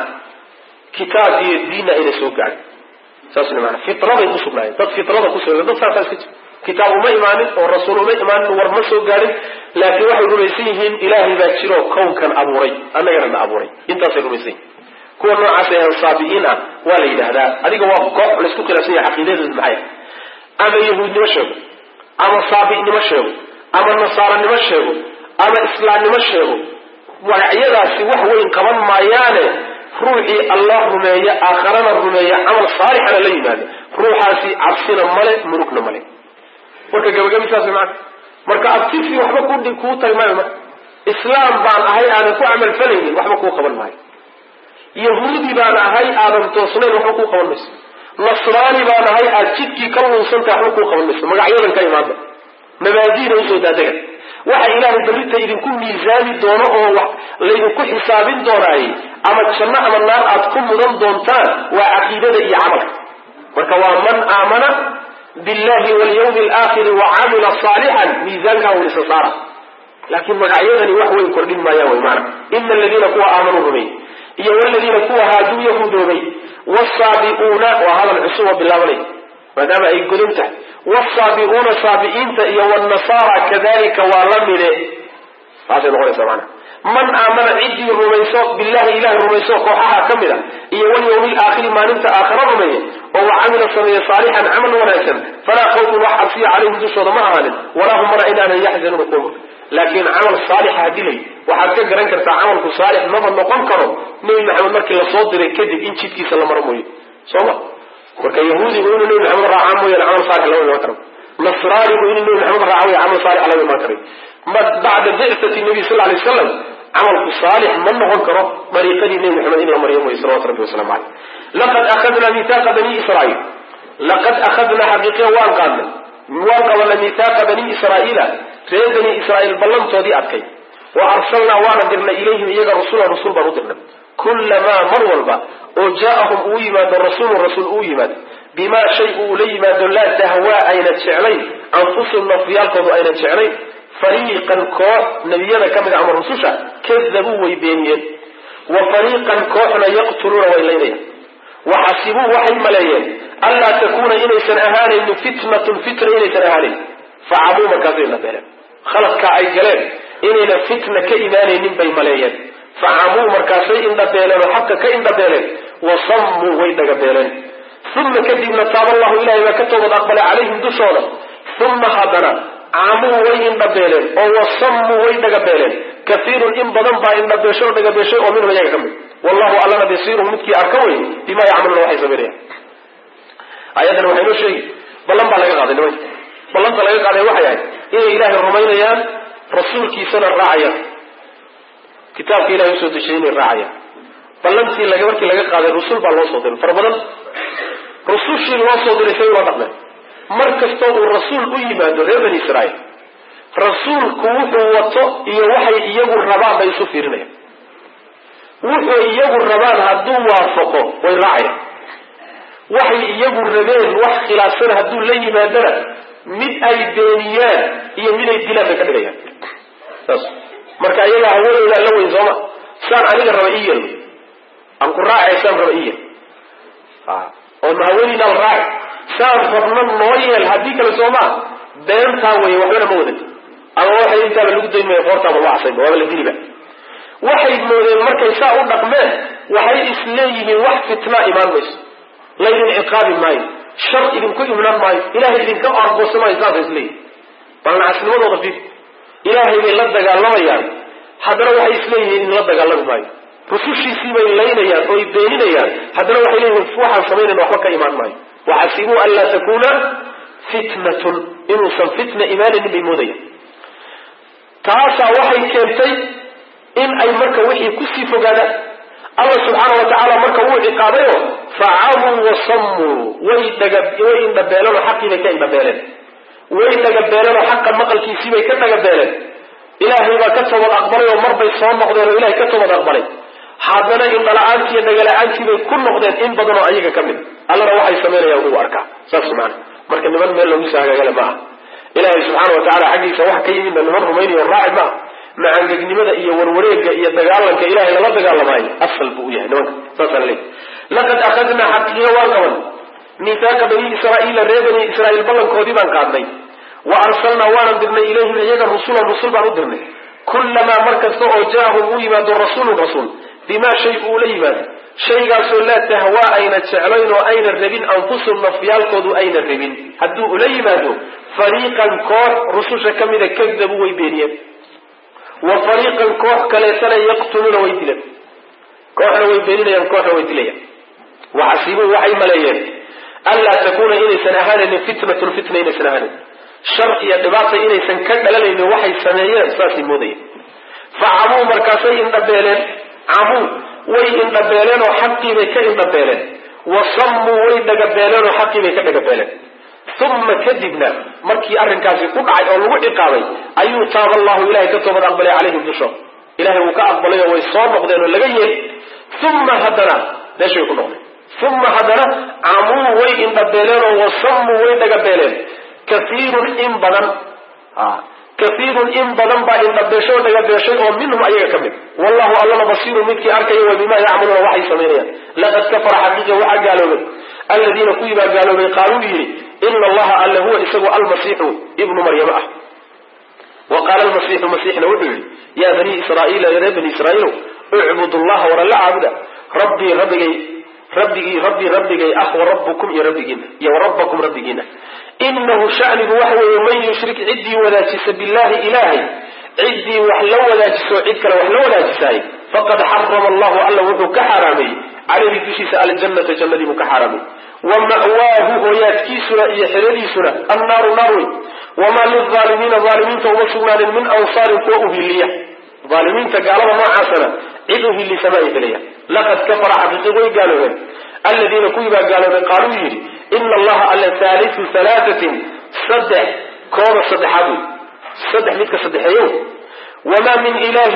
kitaab iyo diinna ayna soo gaadhin saas maana fitraday ku sugnaayeen dad fitrada ku sugnaayeen dad saasaa iska jira kitaab uma imaanin oo rasuul uma imaanin war ma soo gaadhin laakiin waxay rumaysan yihiin ilaahay baa jiroo kownkan abuuray annagana na abuuray intaasay rumaysan yihin kuwa noocaas ee saabi'iin ah waa la yidhaahdaa adiga waa koox laysku khilaafsan yahay caqiidadeedu maxay ama yahuudnimo sheego ama saabi'nimo sheego ama nasaaranimo sheego ama islaamnimo sheego magacyadaasi wax weyn qaban maayaane ruuxii allah rumeeya aakharana rumeeya camal saalixana la yimaada ruuxaasi cabsina male murugna male marka gabagabi saas maana marka abtiisii waxba kuu tari maayo marka islaam baan ahay aadan ku camal falaynin waxba kuu qaban maayo yahuudi baan ahay aadan toosnayn waxba kuu qaban mayso nasraani baan ahay aad jidkii ka luunsantahay waxba kuu qaban mayso magacyadan ka imaada mabaadiina usoo daadega waxa ilaahay berrita idinku miisaami doono oo laydinku xisaabin doonaaye ama janno ama naar aad ku mudan doontaan waa caqiidada iyo camalka marka waa man aamana billahi walyawmi alaakhiri wacamila saalixan miisaankaa walisa saara laakiin magacyadani wax weyn kordhin maayaan way maana ina aladiina kuwa aamanuu rumeeyey iyo waladiina kuwa haaduu yahuudoobay wasaabiuuna waa hadal cusub oo bilaabanay maadaama ay godan tahay wasaabiuuna saabi'iinta iyo wnasaara kadalika waa la mide saasay noqonaysa maana man aamana ciddii rumayso billahi ilahay rumayso kooxaha ka mid a iyo walyawmi alaakhiri maalinta aakhara rumeeye oo wacamila sameeye saalixan camal wanaagsan falaa khawfun wax cabsiya calayhim dushooda ma ahaanin walaa hum mana inaanan yaxzanuuna kuwa laakiin camal saalixa hadilay waxaad ka garan kartaa camalku saalix maba noqon karo nebi maxamed markii lasoo diray kadib in jidkiisa la maro mooye sooma marka yahuudigu inuu nebi maxamed raacaa mooyaan camal saalix lama imaan karo nasraanigu inuu nebi maxamed raaca mooya camal saalix lama imaan karay bacda bi'sati nabiy sal alay wasalam عمل صالح من نغنكره طريقة النبي محمد إلى مريم صلوات ربي وسلام عليه. لقد أخذنا ميثاق بني إسرائيل لقد أخذنا حقيقة وانقضنا ميثاق بني إسرائيل ريد بني إسرائيل بلن تودي أبكي وأرسلنا وانا درنا إليهم إيجا رسول برودنا كلما مروا وجاءهم أويماد الرسول أويماد بما شيء أوليماد لا تهوى أين الشعرين أنفسهم نفيالكم أين الشعرين فريقا كوح نبينا كمد عمر رسوشا كذبوا ويبينيين وفريقا كوحنا يقتلون وإلينين وحسبوا وحي ملايين ألا تكون إليسا أهالي إنه فتنة إليسا أهالي فعموا مكاثرين بهم خلق كأي جلال إلينا فتنة كإيمانين بين ملايين فعموا مركاسي إن دبيلين وحق كإن دبيلين وصموا ويدق بيلين ثم كذبنا تاب الله إلهي ما كتب أقبل عليهم دشونا ثم هدنا عموا وين دبيلين وصموا ويدق بيلين كثير إن بدن با إن دبيشون دق بيشون ومنهم يجمع والله أعلم بيصيرهم متكي أركوي بما يعملون وحي سبيرين آياتنا وحينو شيء بلن با لغا قادي نوين بلن با لغا قادي وحي إيه إلهي الرمينيان رسول كيسان الراعية كتاب في إلهي سوى تشرين الراعية بلنتي لغا قادي الرسول با الله صدر فربنا رسول شيء الله صدر يسوي وضعنا مركز طول الرسول أيما غير بني إسرائيل رسول كوحو وطو إيه وحي إيه الربان بيسو فيرنيا وحي إيه الربان هدو وافقه ويراعيه وحي إيه الربان وحي خلافنا هدو لي ما درى من أي بينيان إيه من أي دلان بكبريان مركا إيه أولا إلا لو إنزوما سان عليك الربائية أنكو راعي سان ربائية ومهولينا الراعي سان فرنان نوية الهديك لسوما بين تاوي وحينا مودد أما وحي إنتا بلوكدين ما يفورتا بالله عصيب وابل الدين وحي مودد مركا يساء النقمان وحي إسليه وحي فتناء إيمان بيس ليل عقاب ماي شرط إذن كل من الماي إلهي إذن كم أرضو سماء إسلام إسليه بلنا عسل وضو غفير إلهي إذن لدى قال الله يعني حضر وحي إسليه إذن لدى قال الله ماي رسوشي سيما إلينا يعني ويبديننا يعني حضر وحي إليه الفوحة سمين وحوك إيمان ماي وحسبوا ألا تكون فتنة إنسا فتنة إيمان بمودية تاسع وحي كنتي إن أي مركة وحي كسي فقادا الله سبحانه وتعالى مركة وحي قاديه فعموا وصموا وين دبالون حقي بكي دبالون وين دبالون حق المقل كيسي بكي دبالون إلهي ما كتب الأقبالي ومربى الصوام مقدر إلهي كتب الأقبالي حاضنا إن لعنتي دغلعنتي bay ku noqdeen in badan oo ayaga kamid Allah waxay sameeyay uu arka sabsmaan marka niman meel lagu saagay ma Ilaahay subhanahu wa ta'ala xaqiisa wax ka yimid niman rumayniyo raaci ma macangegnimada iyo warwareega iyo dagaalanka Ilaahay la dagaalamay asal buu yahay nimanka saasaleey laqad akhadna haqiqa wa qawan mithaq bani israa'ila reebani israa'il balankoodi baan qaadnay wa arsalna wa dirna ilayhi iyaga rusul baan u dirnay kullama markasto oo jaahum u yimaado rasul بما شيء أوليبا شيء قال لا تهوى أين تشعلين وأين الربين أنفسهم نفيالكود أين الربين هدو أوليبا فريقا كوح رسوشا كمذا كذبوا ويبينيا وفريقا كوح كاليسانا يقتلون ويتلين كوحنا ويبينيا كوحنا ويتلين وحسبوا وحي ملايين ألا تكون إنسان أهانا فتنة إنسان أهانا شرط يدباط إنسان كدل لين وحي سنية أساس الموضية فعموا مركزي إن دبيلين عمو وين دبالين وحقي بكين دبالين وصموا وين دبالين وحقي بكين دبالين ثم كذبنا مركي أرنكاسي قطعي أو الوحي قاوي أيو تاب الله إلهي كتب أقبلي عليهم بشر إلهي وكأقبلي ويصاب مقدين اللقيين ثم هدنا ليش يقولون ثم هدنا عمو وين دبالين وصموا وين دبالين كثير إن بدن كثير إن بدن با إن دبشون دبشون ومنهم أيها كمل والله الله بصير منك أركي وبما يعملون وحي سميريا لقد كفر حقيقة وحق قالوا الذين كيبا قالوا قالوا لي إن الله ألا هو إسقوا المسيح ابن مريم وقال المسيح نوحي يا بني إسرائيل يا بني إسرائيل اعبدوا الله ورلا عبدا ربي أخو ربكم يا ربكين يا ربكم ربكين إنه شأنه وحوه ومن يشرك عدي ولا تسب الله إلهي عدي وحلو ولا تسوعدك وحلو ولا تساي فقد حرم الله على وحو كحرامي عليه بشي سأل الجنة جنة مكحرامي ومأواه هو يتكيسنا يحرريسنا النار نار وما للظالمين ظالمين فهو سنان من أنصار فوقه الليح ظالمين تقالوا ما عسنا عدوا اللي سماء إليه لقد كفر حقيقي قالوا الذين كيبا قالوا يري إن الله على ثالث ثلاثة صدح كون صدحه صدح مثل صدحيون وما من إله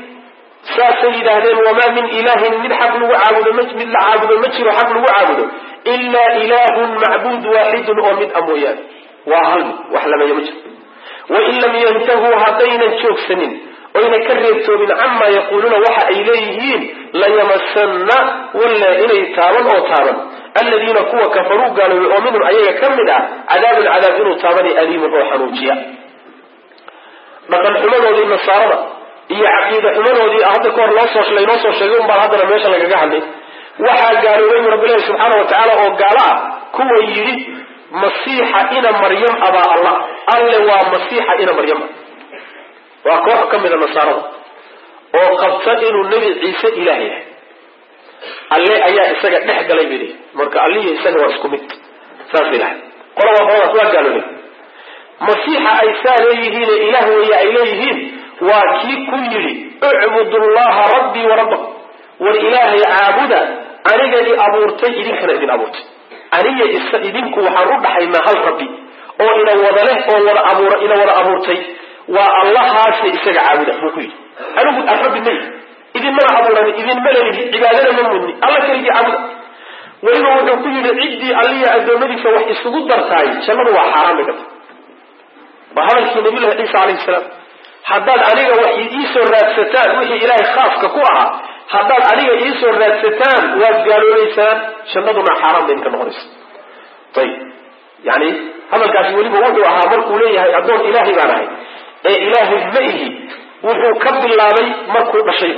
سيد هذين وما من إله من حق وعابد من عابد المجر حق وعابد إلا إله معبود واحد ومن أمويان وهل وحلم يمجر وإن لم ينتهوا هاتين الشوك سنين وإن كررتوا من عما يقولون وحا إليهين ليمسن ولا إليه تابا أو تابا الذين كفروا قالوا ومنهم أيها كمدا عذاب العذاب إنه تابني أليم وحنوجيا بقى حمد ودي النصارى هي عقيدة حمد ودي أهد كور لنصوش ليقوم بالهدر ميشا لقاقا حدي وحا قالوا لهم رب الله سبحانه وتعالى وقالا كوى يريد مسيحة إلى مريم أبا الله الله ومسيحة إلى مريم وأكوح كم من النصارى وقد إنه النبي عيسى إلهي الله أيها إساقا نحق لي بلي مركا الله إساقا واسكمت ساسلا قلوا وقالوا قالوا لي مسيحة أيسا ليهين إله ويا إليهين وكي كل اعبد الله ربي وربك والإله عابدا أنا لي أبورتي إذن كان إذن أبورتي أنا إذنك وحرب حيما هل ربي أو إلى وضله أو إلى وضع أبورتي والله هاسي إساق عابدا بكوي أنا أقول أحب المي إذن ما أبورني إذن ملني عبادنا مني الله كريجي عابدا وإنه وحكوي لعدي علي أدومدي فوحي السجود درتاي شمال وحرام لك وهذا النبي الله عيسى عليه السلام حداد عليه وحي إيسو الرادستان وحي إلهي خاص كقوعة حداد عليه إيسو الرادستان وقالوا ليسان شمدنا حرام بينك النغرس طيب يعني هذا الكاسي وليبه وحي أهامركو ليه يعدون إلهي باناهي إلهي بمئه وحي كب الله بي مركو بشيء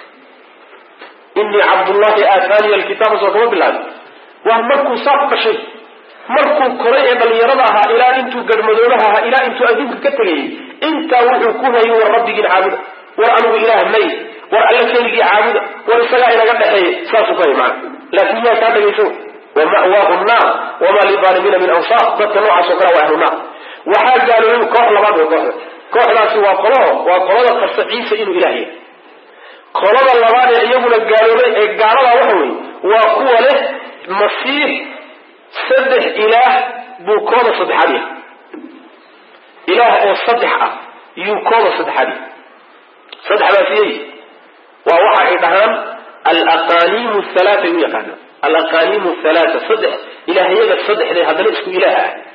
إني عبد الله آتاني الكتاب سوى بالله ومركو صاف بشيء markuu koray ee dhalinyaradaha ilaa intuu gadmadoonaha ilaa intuu adduunka ka tagay inta wuxuu ku hayay war rabbigiin caabuda war anigu ilaah may war alla keligii caabuda war isaga inaga dhaxeeyay saas u fahmaa laakiin yaa ka dhagayso ومأواهم النار وما للظالمين من أنصار dadka noocaas oo kale waa ahluna waxa gaalooyin koox labaad oo kooxdaasi waa qolada qasa ciise inuu ilaahay qolada labaad ee iyaguna gaaloobay ee gaalada waxa weey waa kuwa leh masiix صدح إله بوكونا صدحانية إله أو صدح يوكونا صدحانية صدح باسيه ووحى إدهام الأقاليم الثلاثة يقعنا الأقاليم الثلاثة صدح إلهية الصدح هذا نسكو إله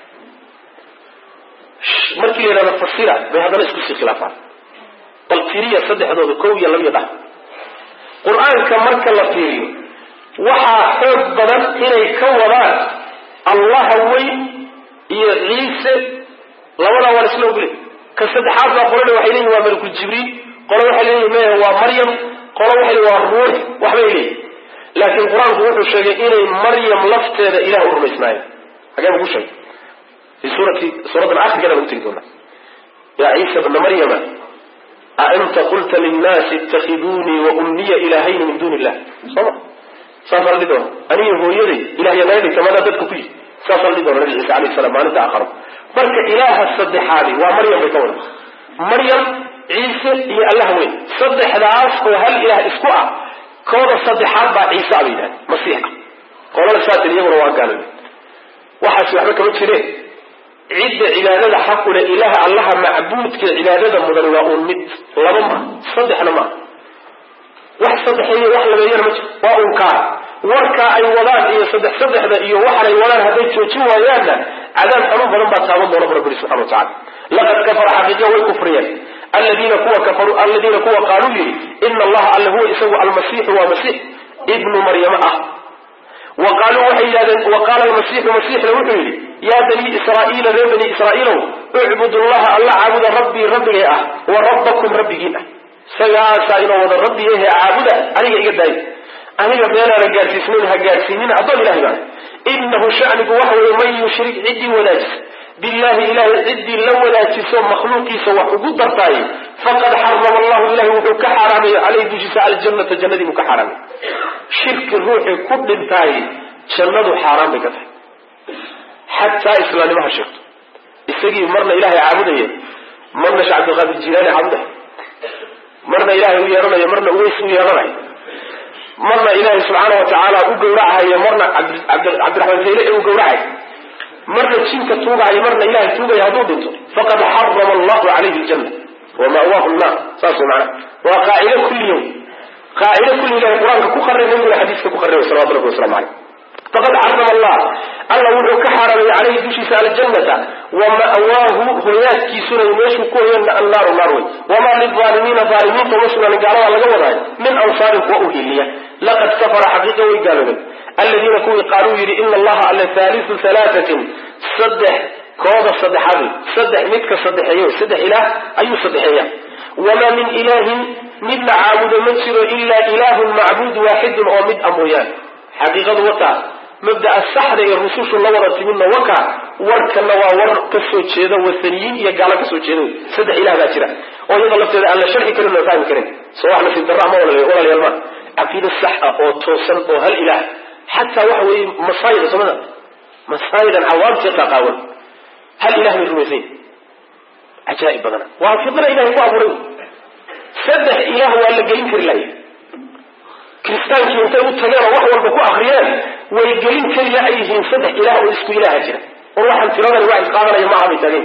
مركي لنا نفسيرا بهذا نسكو خلافات والكفرية صدح هذا بكوية لم يضع قرآن كمركة اللفيرية وحى حب بدن إلي كورات الله وين عيسى لولا ورسله بلي كالصدحات قولوا وحيليه وملك الجبريل قولوا وحيليه ما هو مريم قولوا وحيليه والروح وحيليه لكن القرآن هو الشيء إلي مريم لفت إله الرب إسماعيل أجاب أقول شيء في سورة العصر كده قلت لكم يا عيسى بن مريم أأنت قلت للناس اتخذوني وأمني إلهين من دون الله صبر سافر لدور أني هو يري إلهي نايدي كما دادتك فيه سافر لدور نبي عيسى عليه السلام ما نتا آخر فرك إله الصدحاني ومريم بطول مريم عيسى هي الله وين صدح العاص وهل إله إسكوع كون الصدحات با عيسى أبينا مسيحة قولنا سات اليوم رواه قالوا وحسي وحبك وجهه عد عبادة حق لإله الله معبود كعبادة مدنواء مد لما صدح لما wax saddexiyo wax labeeyana ma jiro waa unkaa warka ay wadaan iyo saddexda iyo waxa ay wadaan haday joojin waayaanna cadaab xanuun badan baa taaban doona rabbi subhanahu wa ta'ala laqad kafara haqiqa way kufriyeen alladina kuwa qaalu yiri inna allaha allahu isagu almasih wa masih ibnu maryama وقالوا وحيدا وقال المسيح لوحي يا بني إسرائيل يا بني إسرائيل اعبدوا الله الله عبد ربي وربكم ربينا سياسة إنه وضع ربي إيه عابدة أنيق إيقاداي أنيق بيانا لقارسيسمينها قارسينين أضل إله بان إنه شأنك وحوه من يشرك عدي ولاجس بالله إله عدي لو ولاجس مخلوقي سوى حقود درطاي فقد حرم الله إله وحوك حرامي عليه بجيس على الجنة جنة مكحرامي شرك الروح كل انتاي جنة حرام بكفه حتى إسلامي ما شرك استجيب مرنا إله عابده مرنا شعب الغاب الجلال عابده marna ilaahay u yeeranayo marna uweys u yeeranayo marna ilaahay subxaana watacaala u gawracahayo marna cabdiraxmaan zayle u gawracayo marna jinka tuugahayo marna ilaahay tuugaya hadduu dhinto faqad xarama allahu calayhi aljanna wama'waahu nnaar saas macana waa qaacida kulliyo qaacida kulli ilahay qur-aanka ku qarray nabiguna xadiiska ku qarray salawatu rabbi wasalaamu caleyh faqad xarama allah alla wuxuu ka xaaraamay caleyhi dushiisa aljannata wama'waahu hoyaadkiisuna meeshuu ku hoyana annaaru naar wey wamaa lilaalimiina aalimiinta uma sugnaanin gaalada laga wadaayo min ansaarin kuwa u hiliya laqad kafara xaqiiqa way gaaloobeen aladiina kuwii qaaluu yidhi ina allaha alla haalisu halaatatin saddex kooda saddexaad saddex midka saddexeeyo saddex ilaah ayuu saddexeeya wamaa min ilaahin mid la caabudo ma jiro ilaa ilaahun macbuud waaxidun oo mid a mooyaane xaqiiqadu wataa mabda'a saxda ee rusushu la wada timidna wakaa warkana waa war ka soo jeeda wasaniyiin iyo gaalo ka soo jeeda saddex ilaah baa jira oo iyada lafteeda aan la sharxi karin oo fahmi karin soo wax nasiib darra ama walaalayaal ma caqiida sax ah oo toosan oo hal ilaah xataa waxa weeye masaayida samada masaayidan cawaamta taqaawan hal ilaah bay rumaysan cajaa'ib badana waa fidna ilaahay ku abuuray saddex ilaah waa la gelin kari lahaye kiristaankii intay u tageen oo wax walba ku akriyeen way gelin keliya ay yihiin saddex ilaah oo isku ilaaha jira war waxaan tiradani wax isqaadanaya maaha bay taageen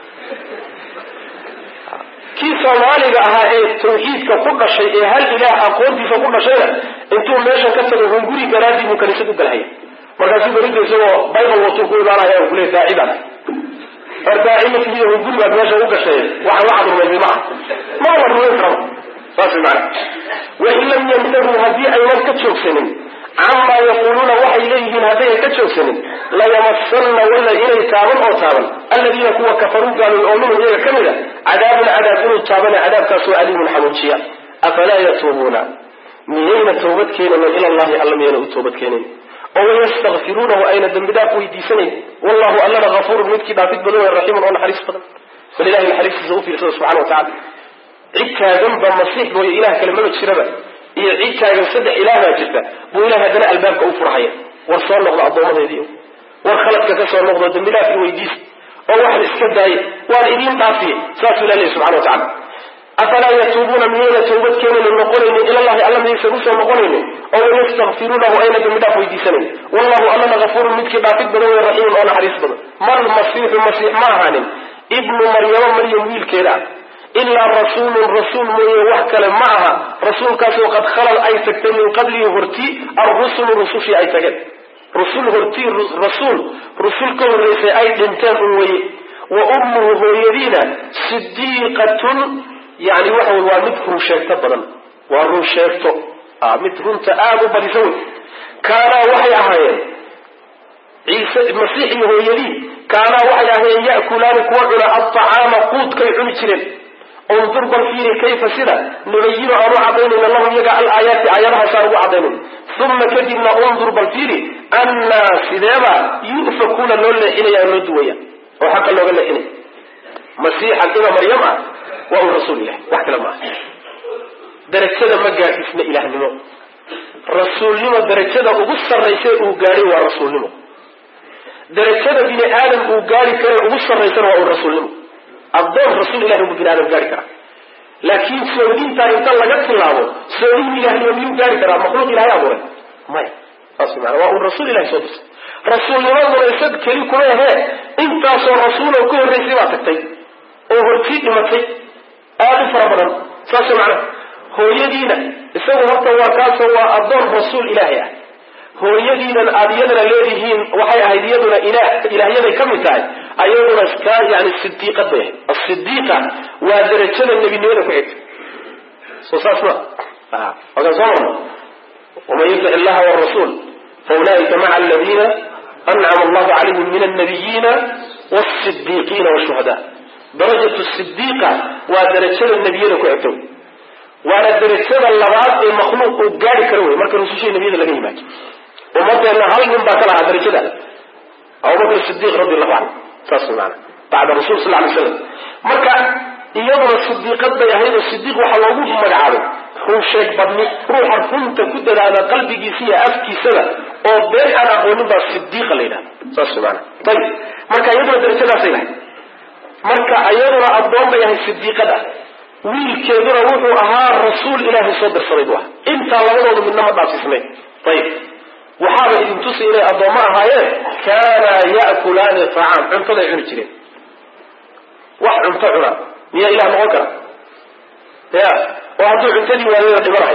kii soomaaliga ahaa ee tawxiidka ku dhashay ee hal ilaah aqoontiisa ku dhashayna intuu meeshan ka tago hunguri garaadii buu kaniisad u galhaya markaasuu berinta isagoo bible watuu ku imaanaya oo kule daacidan ardaacimatkiiyo hunguri baad meesha u gashay waxaan waxaad rumaysay maaha ma la rumayn karo saas macna wain lam yantahuu haddii aynan ka joogsanin camaa yaquuluuna waxay leeyihiin haddayan ka joogsanin layamassanna wala inay taaban oo taaban aladiina kuwa kafaruu gaalooy oo minhum iyaga ka mida cadaabun cadaab inuu taabana cadaabkaasoo aliimun xanuujiya afalaa yatuubuuna miyayna toobad keenayn ila allahi alla miyayna u toobad keenayn oo wayastakfiruunahu ayna dembi dhaaf weydiisanayn wallahu allana gafuurun midkii dhaafid badan way raxiimun oo naxariis badan falilahi naxariistiisa u fiirsada subxana watacala cid taaganba masiix mooye ilaah kale maba jiraba iyo cid taagan saddex ilaah baa jirta buu ilahay haddana albaabka u furhaya war soo noqdo addoomadeediio war khaladka ka soo noqdo dembi dhaaf i weydiis oo waxan iska daaye waan idiin dhaafiye saasuu ilah leeyahy subxana watacala afalaa yatuubuuna miyayna tawbad keenaynin noqonaynin ilallahi alla miyaysan usoo noqonaynin oo wayastakfiruunahu ayna dembi dhaaf weydiisanayn wallahu allana gafuurun midkii dhaafid badan wey raxiimun oo naxariis badan mal masiixu masiix ma ahaanin ibnu maryamo maryam wiilkeeda ah ilaa rasuulun rasuul mooye wax kale ma aha rasuulkaasoo qad khalal ay tagtay min qablihi hortii arrusulu rusushii ay tageen rusul hortii rusul ka horraysay ay dhinteen un weye wa ummuhu hooyadiina sidiiqatun yani waxa wey waa mid run sheegto badan waa run sheegto mid runta aada u badisa wey kaanaa waxay ahaayeen ciise masiix iyo hooyadii kaanaa waxay ahaayeen ya'kulaani kuwa cuna alطacaama quudkay cuni jireen undur bal fiiri kayfa sida nubayinu aanu cadaynayna lahum iyaga alaayaati aayadahaasaan ugu cadaynayn uma kadibna undur bal fiiri annaa sideeba yu'fakuuna loo leexinaya loo duwaya oo xaqa looga leexinaya masiixan ima maryam ah waa uu rasuul ilahi wax kale maaha darajada ma gaadhisna ilaahnimo rasuulnimo darajada ugu sarraysa uu gaadhay waa rasuulnimo darajada bini aadam uu gaari kara ugu sarraysana waa uu rasuulnimo addoon rasuul ilahi unbu bini aadam gaari karaa laakiin soodintaa inta laga tilaabo soodin ilahnimo miyuu gaari karaa makhluuq ilahay abuuray maya saas maana waa uu rasuul ilahi soo dirtay rasuulnimaduna isag keli kuma ahee intaasoo rasuuloo ka horraysay baa tagtay oo hortii dhimatay aada u fara badan saas macna hooyadiina isagu horta waa kaasoo waa addoon rasuul ilaahay ah hooyadiinan aada iyadana leedihiin waxay ahayd iyaduna ilaahyaday ka mid tahay ayaduna ka yani sidiiqad bay ahayd asidiiqa waa darajada nebinimada ku xigta soo saas ma wakaan soo marno waman yutic illaha warasuul faulaa'ika maca aladiina ancama allahu calayhim min alnabiyiina wasidiiqiina washuhada darajatu sidiiqa waa darajada nebiyada ku xigta waana darajada labaad ee makhluuq uu gaari karo wey marka rusushii nebiyada laga yimaado ummadeenna hal nin baa ka lahaa darajada abubakr sidiiq radi allahu canhu saas maana bacda rasul sal lay slam marka iyaduna sidiiqad bay ahayd oo sidiiq waxaa loogu magacaabay run sheeg badni ruuxa runta ku dadaada qalbigiisa iyo afkiisada oo been aan aqoonin baa sidiiqa la yidhahda saas maana ayib marka iyaduna darajadaasay lahayd marka iyaduna addoon bay ahayd sidiiqad ah wiilkeeduna wuxuu ahaa rasuul ilaahay soo dirsaday buu ahaa intaa labadoodu midna ma dhaafisnay ayib waxaaba idin tusi inay addoommo ahaayeen kaana ya'kulaani tacaam cuntaday cuni jireen wax cunto cuna miyaa ilaah noqon kara ya oo hadduu cuntadii waayo dhibanahay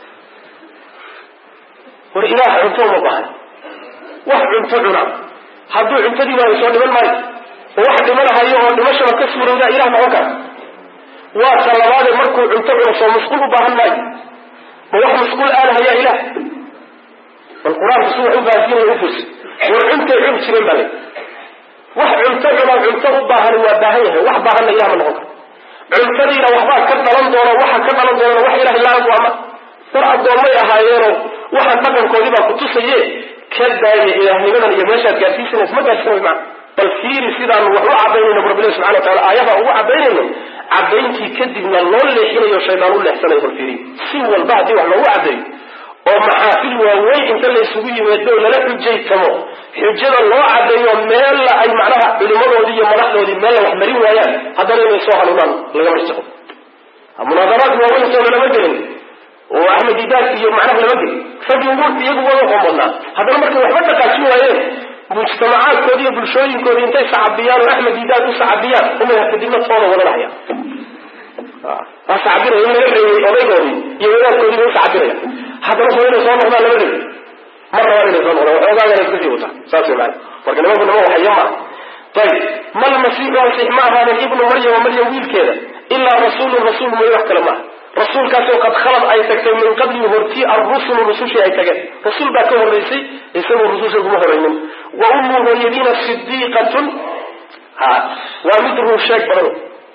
war ilaah cunto uma bahan wax cunto cuna hadduu cuntadii waayo soo dhiman maayo oo wax dhimanahayo oo dhimashaba ka suurowdaa ilaah noqon kara waa ta labaade markuu cunto cuno soo masquul u baahan maayo ma wax masquul aalahayaa ilaah bal qur-aanku si wax u baahiyinaya u furs war cuntay cuni jireen baa le wax cunto cunaa cunto u baahani waa baahan yahay wax baahanna ilaah ma noqon karo cuntadiina waxbaa ka dhalan doona waxa ka dhalan doonana wax ilahay la-aan ama war addoommay ahaayeenoo waxaan dhaqankoodii baa ku tusaye ka daaya ilaahnimadan iyo meeshaad gaadsiisanays ma gaadsiinay macna bal fiiri sidaanu wax u cadaynayno rabbilahi subxana watacala aayadaa ugu cadaynayno cadayntii kadibna loo leexinayo shaydaan u leexsanayo bal fiiri si walba haddii wax loogu cadeeyo oo maxaafil waaweyn inta laysugu yimaado lala xujaytamo xujada loo cadeeyo meella ay macnaha culimadoodii iyo madaxdoodii meella wax marin waayaan haddana inay soo hanuunaan lagama rajaqo munaadaraad waaweyn soo lama gelin oo axmed idaad iyo macnaha lama gelin raggii ugu iyagu wada qoomodnaa haddana markay waxba dhaqaajin waayeen mujtamacaadkoodi iyo bulshooyinkoodii intay sacabiyaan oo axmed idaad u sacabiyaan umay kadibna tooda wadanahaya waa sacabinaya in laga reeyey odaygoodii iyo wadaadkoodii bay u sacabinaya haddana soo inay soo noqdaan lama reey ma rabaan inay soo noqdaan waxoogaagana iska sii wataa saas way macana marka nimanku nima waxaya maa ayib mal masiixu masiix ma ahaanin ibnu maryama maryam wiilkeeda ilaa rasuulun rasuul mooye wax kale maaha rasuulkaasoo qad khalad ay tagtay min qablihi hortii arrusulu rusushii ay tageen rasuul baa ka horraysay isagoo rususha kuma horaynin wa ummu hooyadiina sidiiqatun waa mid run sheeg badan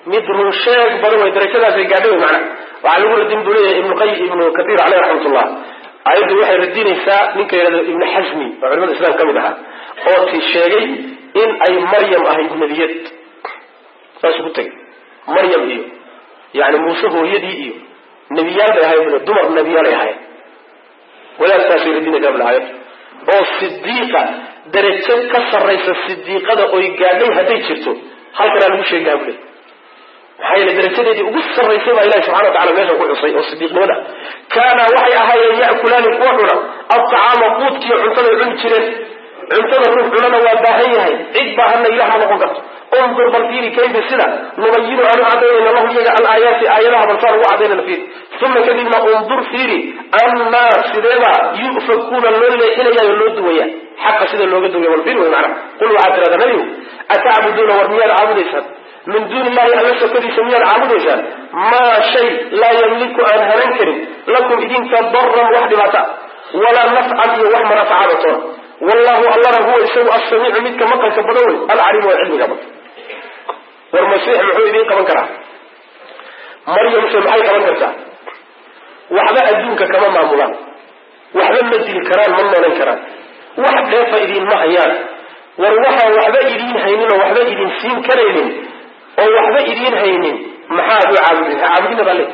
way darajadaasay gaadhay way macna waxaa lagu radin buu leeyahay ibnu katiir caleyh raxmatullah aayaddu waxay radinaysaa ninka yidhahdo ibnu xasmi oo culimada islaam ka mid ahaa oo ti sheegay in ay maryam ahayd nebiyad saasuu ku tegay maryam iyo yani muuse hooyadii iyo nebiyaal bay ahayd dumar nebiyaalay ahayd wadaadkaasay radinaysaa bul aayad oo sidiiqa darajo ka sarraysa sidiiqada oy gaadhay hadday jirto halkanaa lagu sheegaha bule maxaa yeele darajadeedii ugu sarraysay baa ilahi subxana watacala meesha ku xusay oo sidiiqnimada kaana waxay ahaayeen ya'kulaani kuwa cuna altacaama quudkiiyo cuntaday cuni jireen cuntada ruux cunana waa baahan yahay cid baahanna ilah ma noqon karto undur bal fiiri kayfa sida nubayinu aanu cadaynayna lahum iyaga alaayaati aayadaha balsaan ugu cadaynana fiiri uma kadibna undur fiiri annaa sideebaa yu'fakuuna loo leexinayayo loo duwaya xaqa sida looga duwaya bal fiiri way macna qul waxaad tirahdaa nabigu atacbuduuna war miyaad caabudaysaan min duuni illahi alla sokadiisa miyaad caabudaysaan maa shay laa yamliku aan hanan karin lakum idinka daran wax dhibaata walaa nafcan iyo wax manafacada toona wallahu allana huwa isagu assamiicu midka maqalka badan wey alcaliimu waa cilmiga badan war masiix muxuu idiin qaban karaa maryamse maxay qaban kartaa waxba adduunka kama maamulaan waxba ma dili karaan ma noolan karaan wax dheefa idiinma hayaan war waxaan waxba idiin haynin oo waxba idin siin karaynin oo waxba idiin haynin maxaad u caabudaysaa caabudina baa le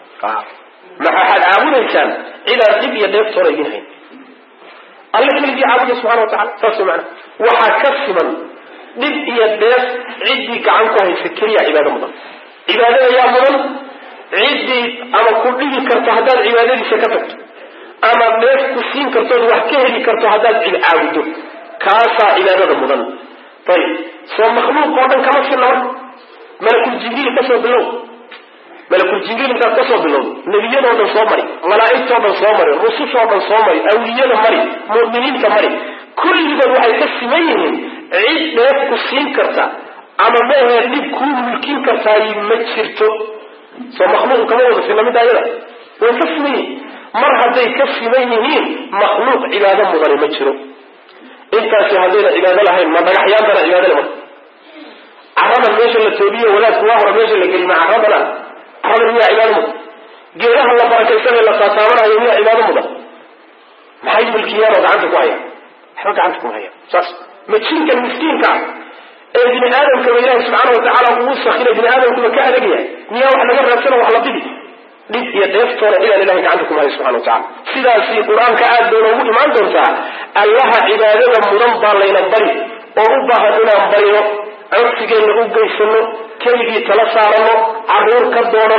maxaad caabudaysaan cidaan dib iyo dheeftoona idiin hayn alla keligii caabuda subxana watacala saas mana waxaa ka siman dhib iyo dheef ciddii gacan ku haysa keliya cibaado mudan cibaadada yaa mudan ciddii ama ku dhigi karto haddaad cibaadadiisa ka tagto ama dheef ku siin kartood wax ka heli karto haddaad cid caabuddo kaasaa cibaadada mudan ayib soo makhluuq oo dhan kama sinna marka malakul jibriil kasoo bilow malakul jibriil intaad kasoo bilowdo nebiyadoo dhan soo mari malaa'igtoo dhan soo mari rusushoo dhan soo mari awliyada mari mu'miniinta mari kulligood waxay ka siman yihiin cid dheef ku siin karta ama mehe dhib kuu mulkin kartaay ma jirto soo makhluuq kama wada sinna midda ayada way ka siman yihiin mar hadday ka siman yihiin makhluuq cibaado mudani ma jiro intaasi haddayna cibaado lahayn ma dhagaxyaantana cibaado le marka caradan meesha la toobiyo wadaadku waa hore meesha la geli ma caradana caradan miyaa cibaado mudan geedaha la barakaysanee la taataabanayo miyaa cibaado mudan maxay mulkiyaanoo gacanta ku hayaan waxba gacanta kuma hayaan saas ma jinkan miskiinka ee bini aadamkaba ilaahi subxaana watacaala uu sakhiray bini aadamkuba ka adag yahay miyaa wax laga raadsano wax la dibi dhib iyo dheeftoona cidaan ilahay gacanta kuma hayo subxana watacala sidaasi qur-aanka aad bay noogu imaan doontaa allaha cibaadada mudan baa layna bari oo u baahan inaan barino codsigeenna u geysano keligii tala saarano carruur ka doonano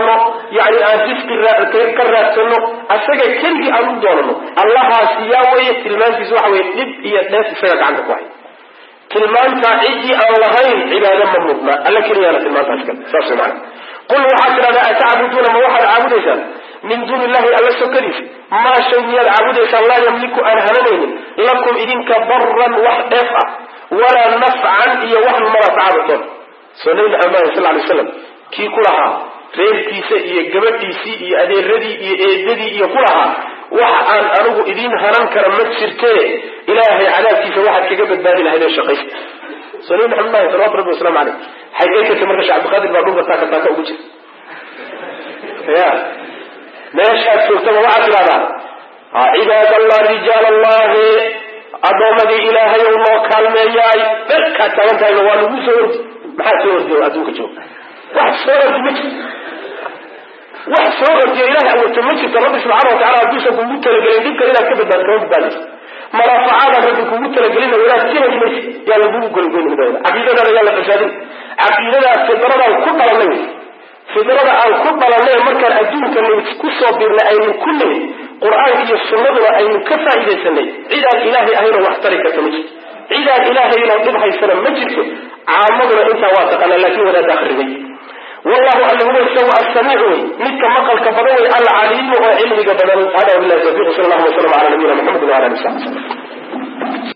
yani aan risqi ka raadsano asaga keligii aan u doonano allahaasi yaa weeye tilmaantiisa waxa weye dhib iyo dheef isaga gacanta ku hay tilmaantaa ciddii aan lahayn cibaado ma mudna alla keliyaana tilmaantaas kale saas wey macana qul waxaad tidhahdaa atacbuduuna ma waxaad caabudaysaan min duuni illahi alla sokadiisa maa shay miyaad caabudaysaan laa yamliku aan hananaynin lakum idinka daran wax dheef ah walaa nafcan iyo wax manafacaba doon soo nabi maxamed sal alay slam kii ku lahaa reerkiisa iyo gabadhiisii iyo adeeradii iyo eedadii iyo ku lahaa wax aan anigu idiin hanan kara ma jirtee ilaahay cadaabkiisa waxaad kaga badbaadi lahaydee shaqaysta soo nabi maxamed maahi salawatu rabbi wasalaamu caleyh xageykata marka sheekh cabdiqaadir baa dhulka taaka taaka ugu jira ya meeshaad joogtaba waxaad tidhahdaa cibaad allah rijaal allahi addoomadii ilaahay ou noo kaalmeeyaay dharkaad taagan tahayba waa lagu soo ordi maxaad soo ordiyo adduunka jooga wax soo ordi ma jirto wax soo ordiyo ilahay abuurta ma jirto rabbi subxaana watacala hadduusan kugu talagelin dhibka inaad ka badbaad kama badbaadaysa manaafacaada rabbi kugu talagelina inaad ka heli maysa yaa lagugu golgoyni caqiidadaada yaa la fasaadin caqiidadaas fidradan ku dhalanay fidrada aan ku dhalanay markaan adduunkana ku soo birnay aynu ku nimid qur-aanka iyo sunnaduna aynu ka faa'iidaysanay cidaan ilaahay ahaynoo wax tari karta ma jirto cidaan ilaahaynoo dhib haysana ma jirto caamaduna intaa waa taqaanaa laakiin wadaad akhribay wallahu alla huwa isagu assamiicu wey midka maqalka badan wey alcaliimu oo cilmiga badan hada wabillahi tawfiiq sala allahu wasalam cala nabiyina muxamedin wala alihi wasaxbi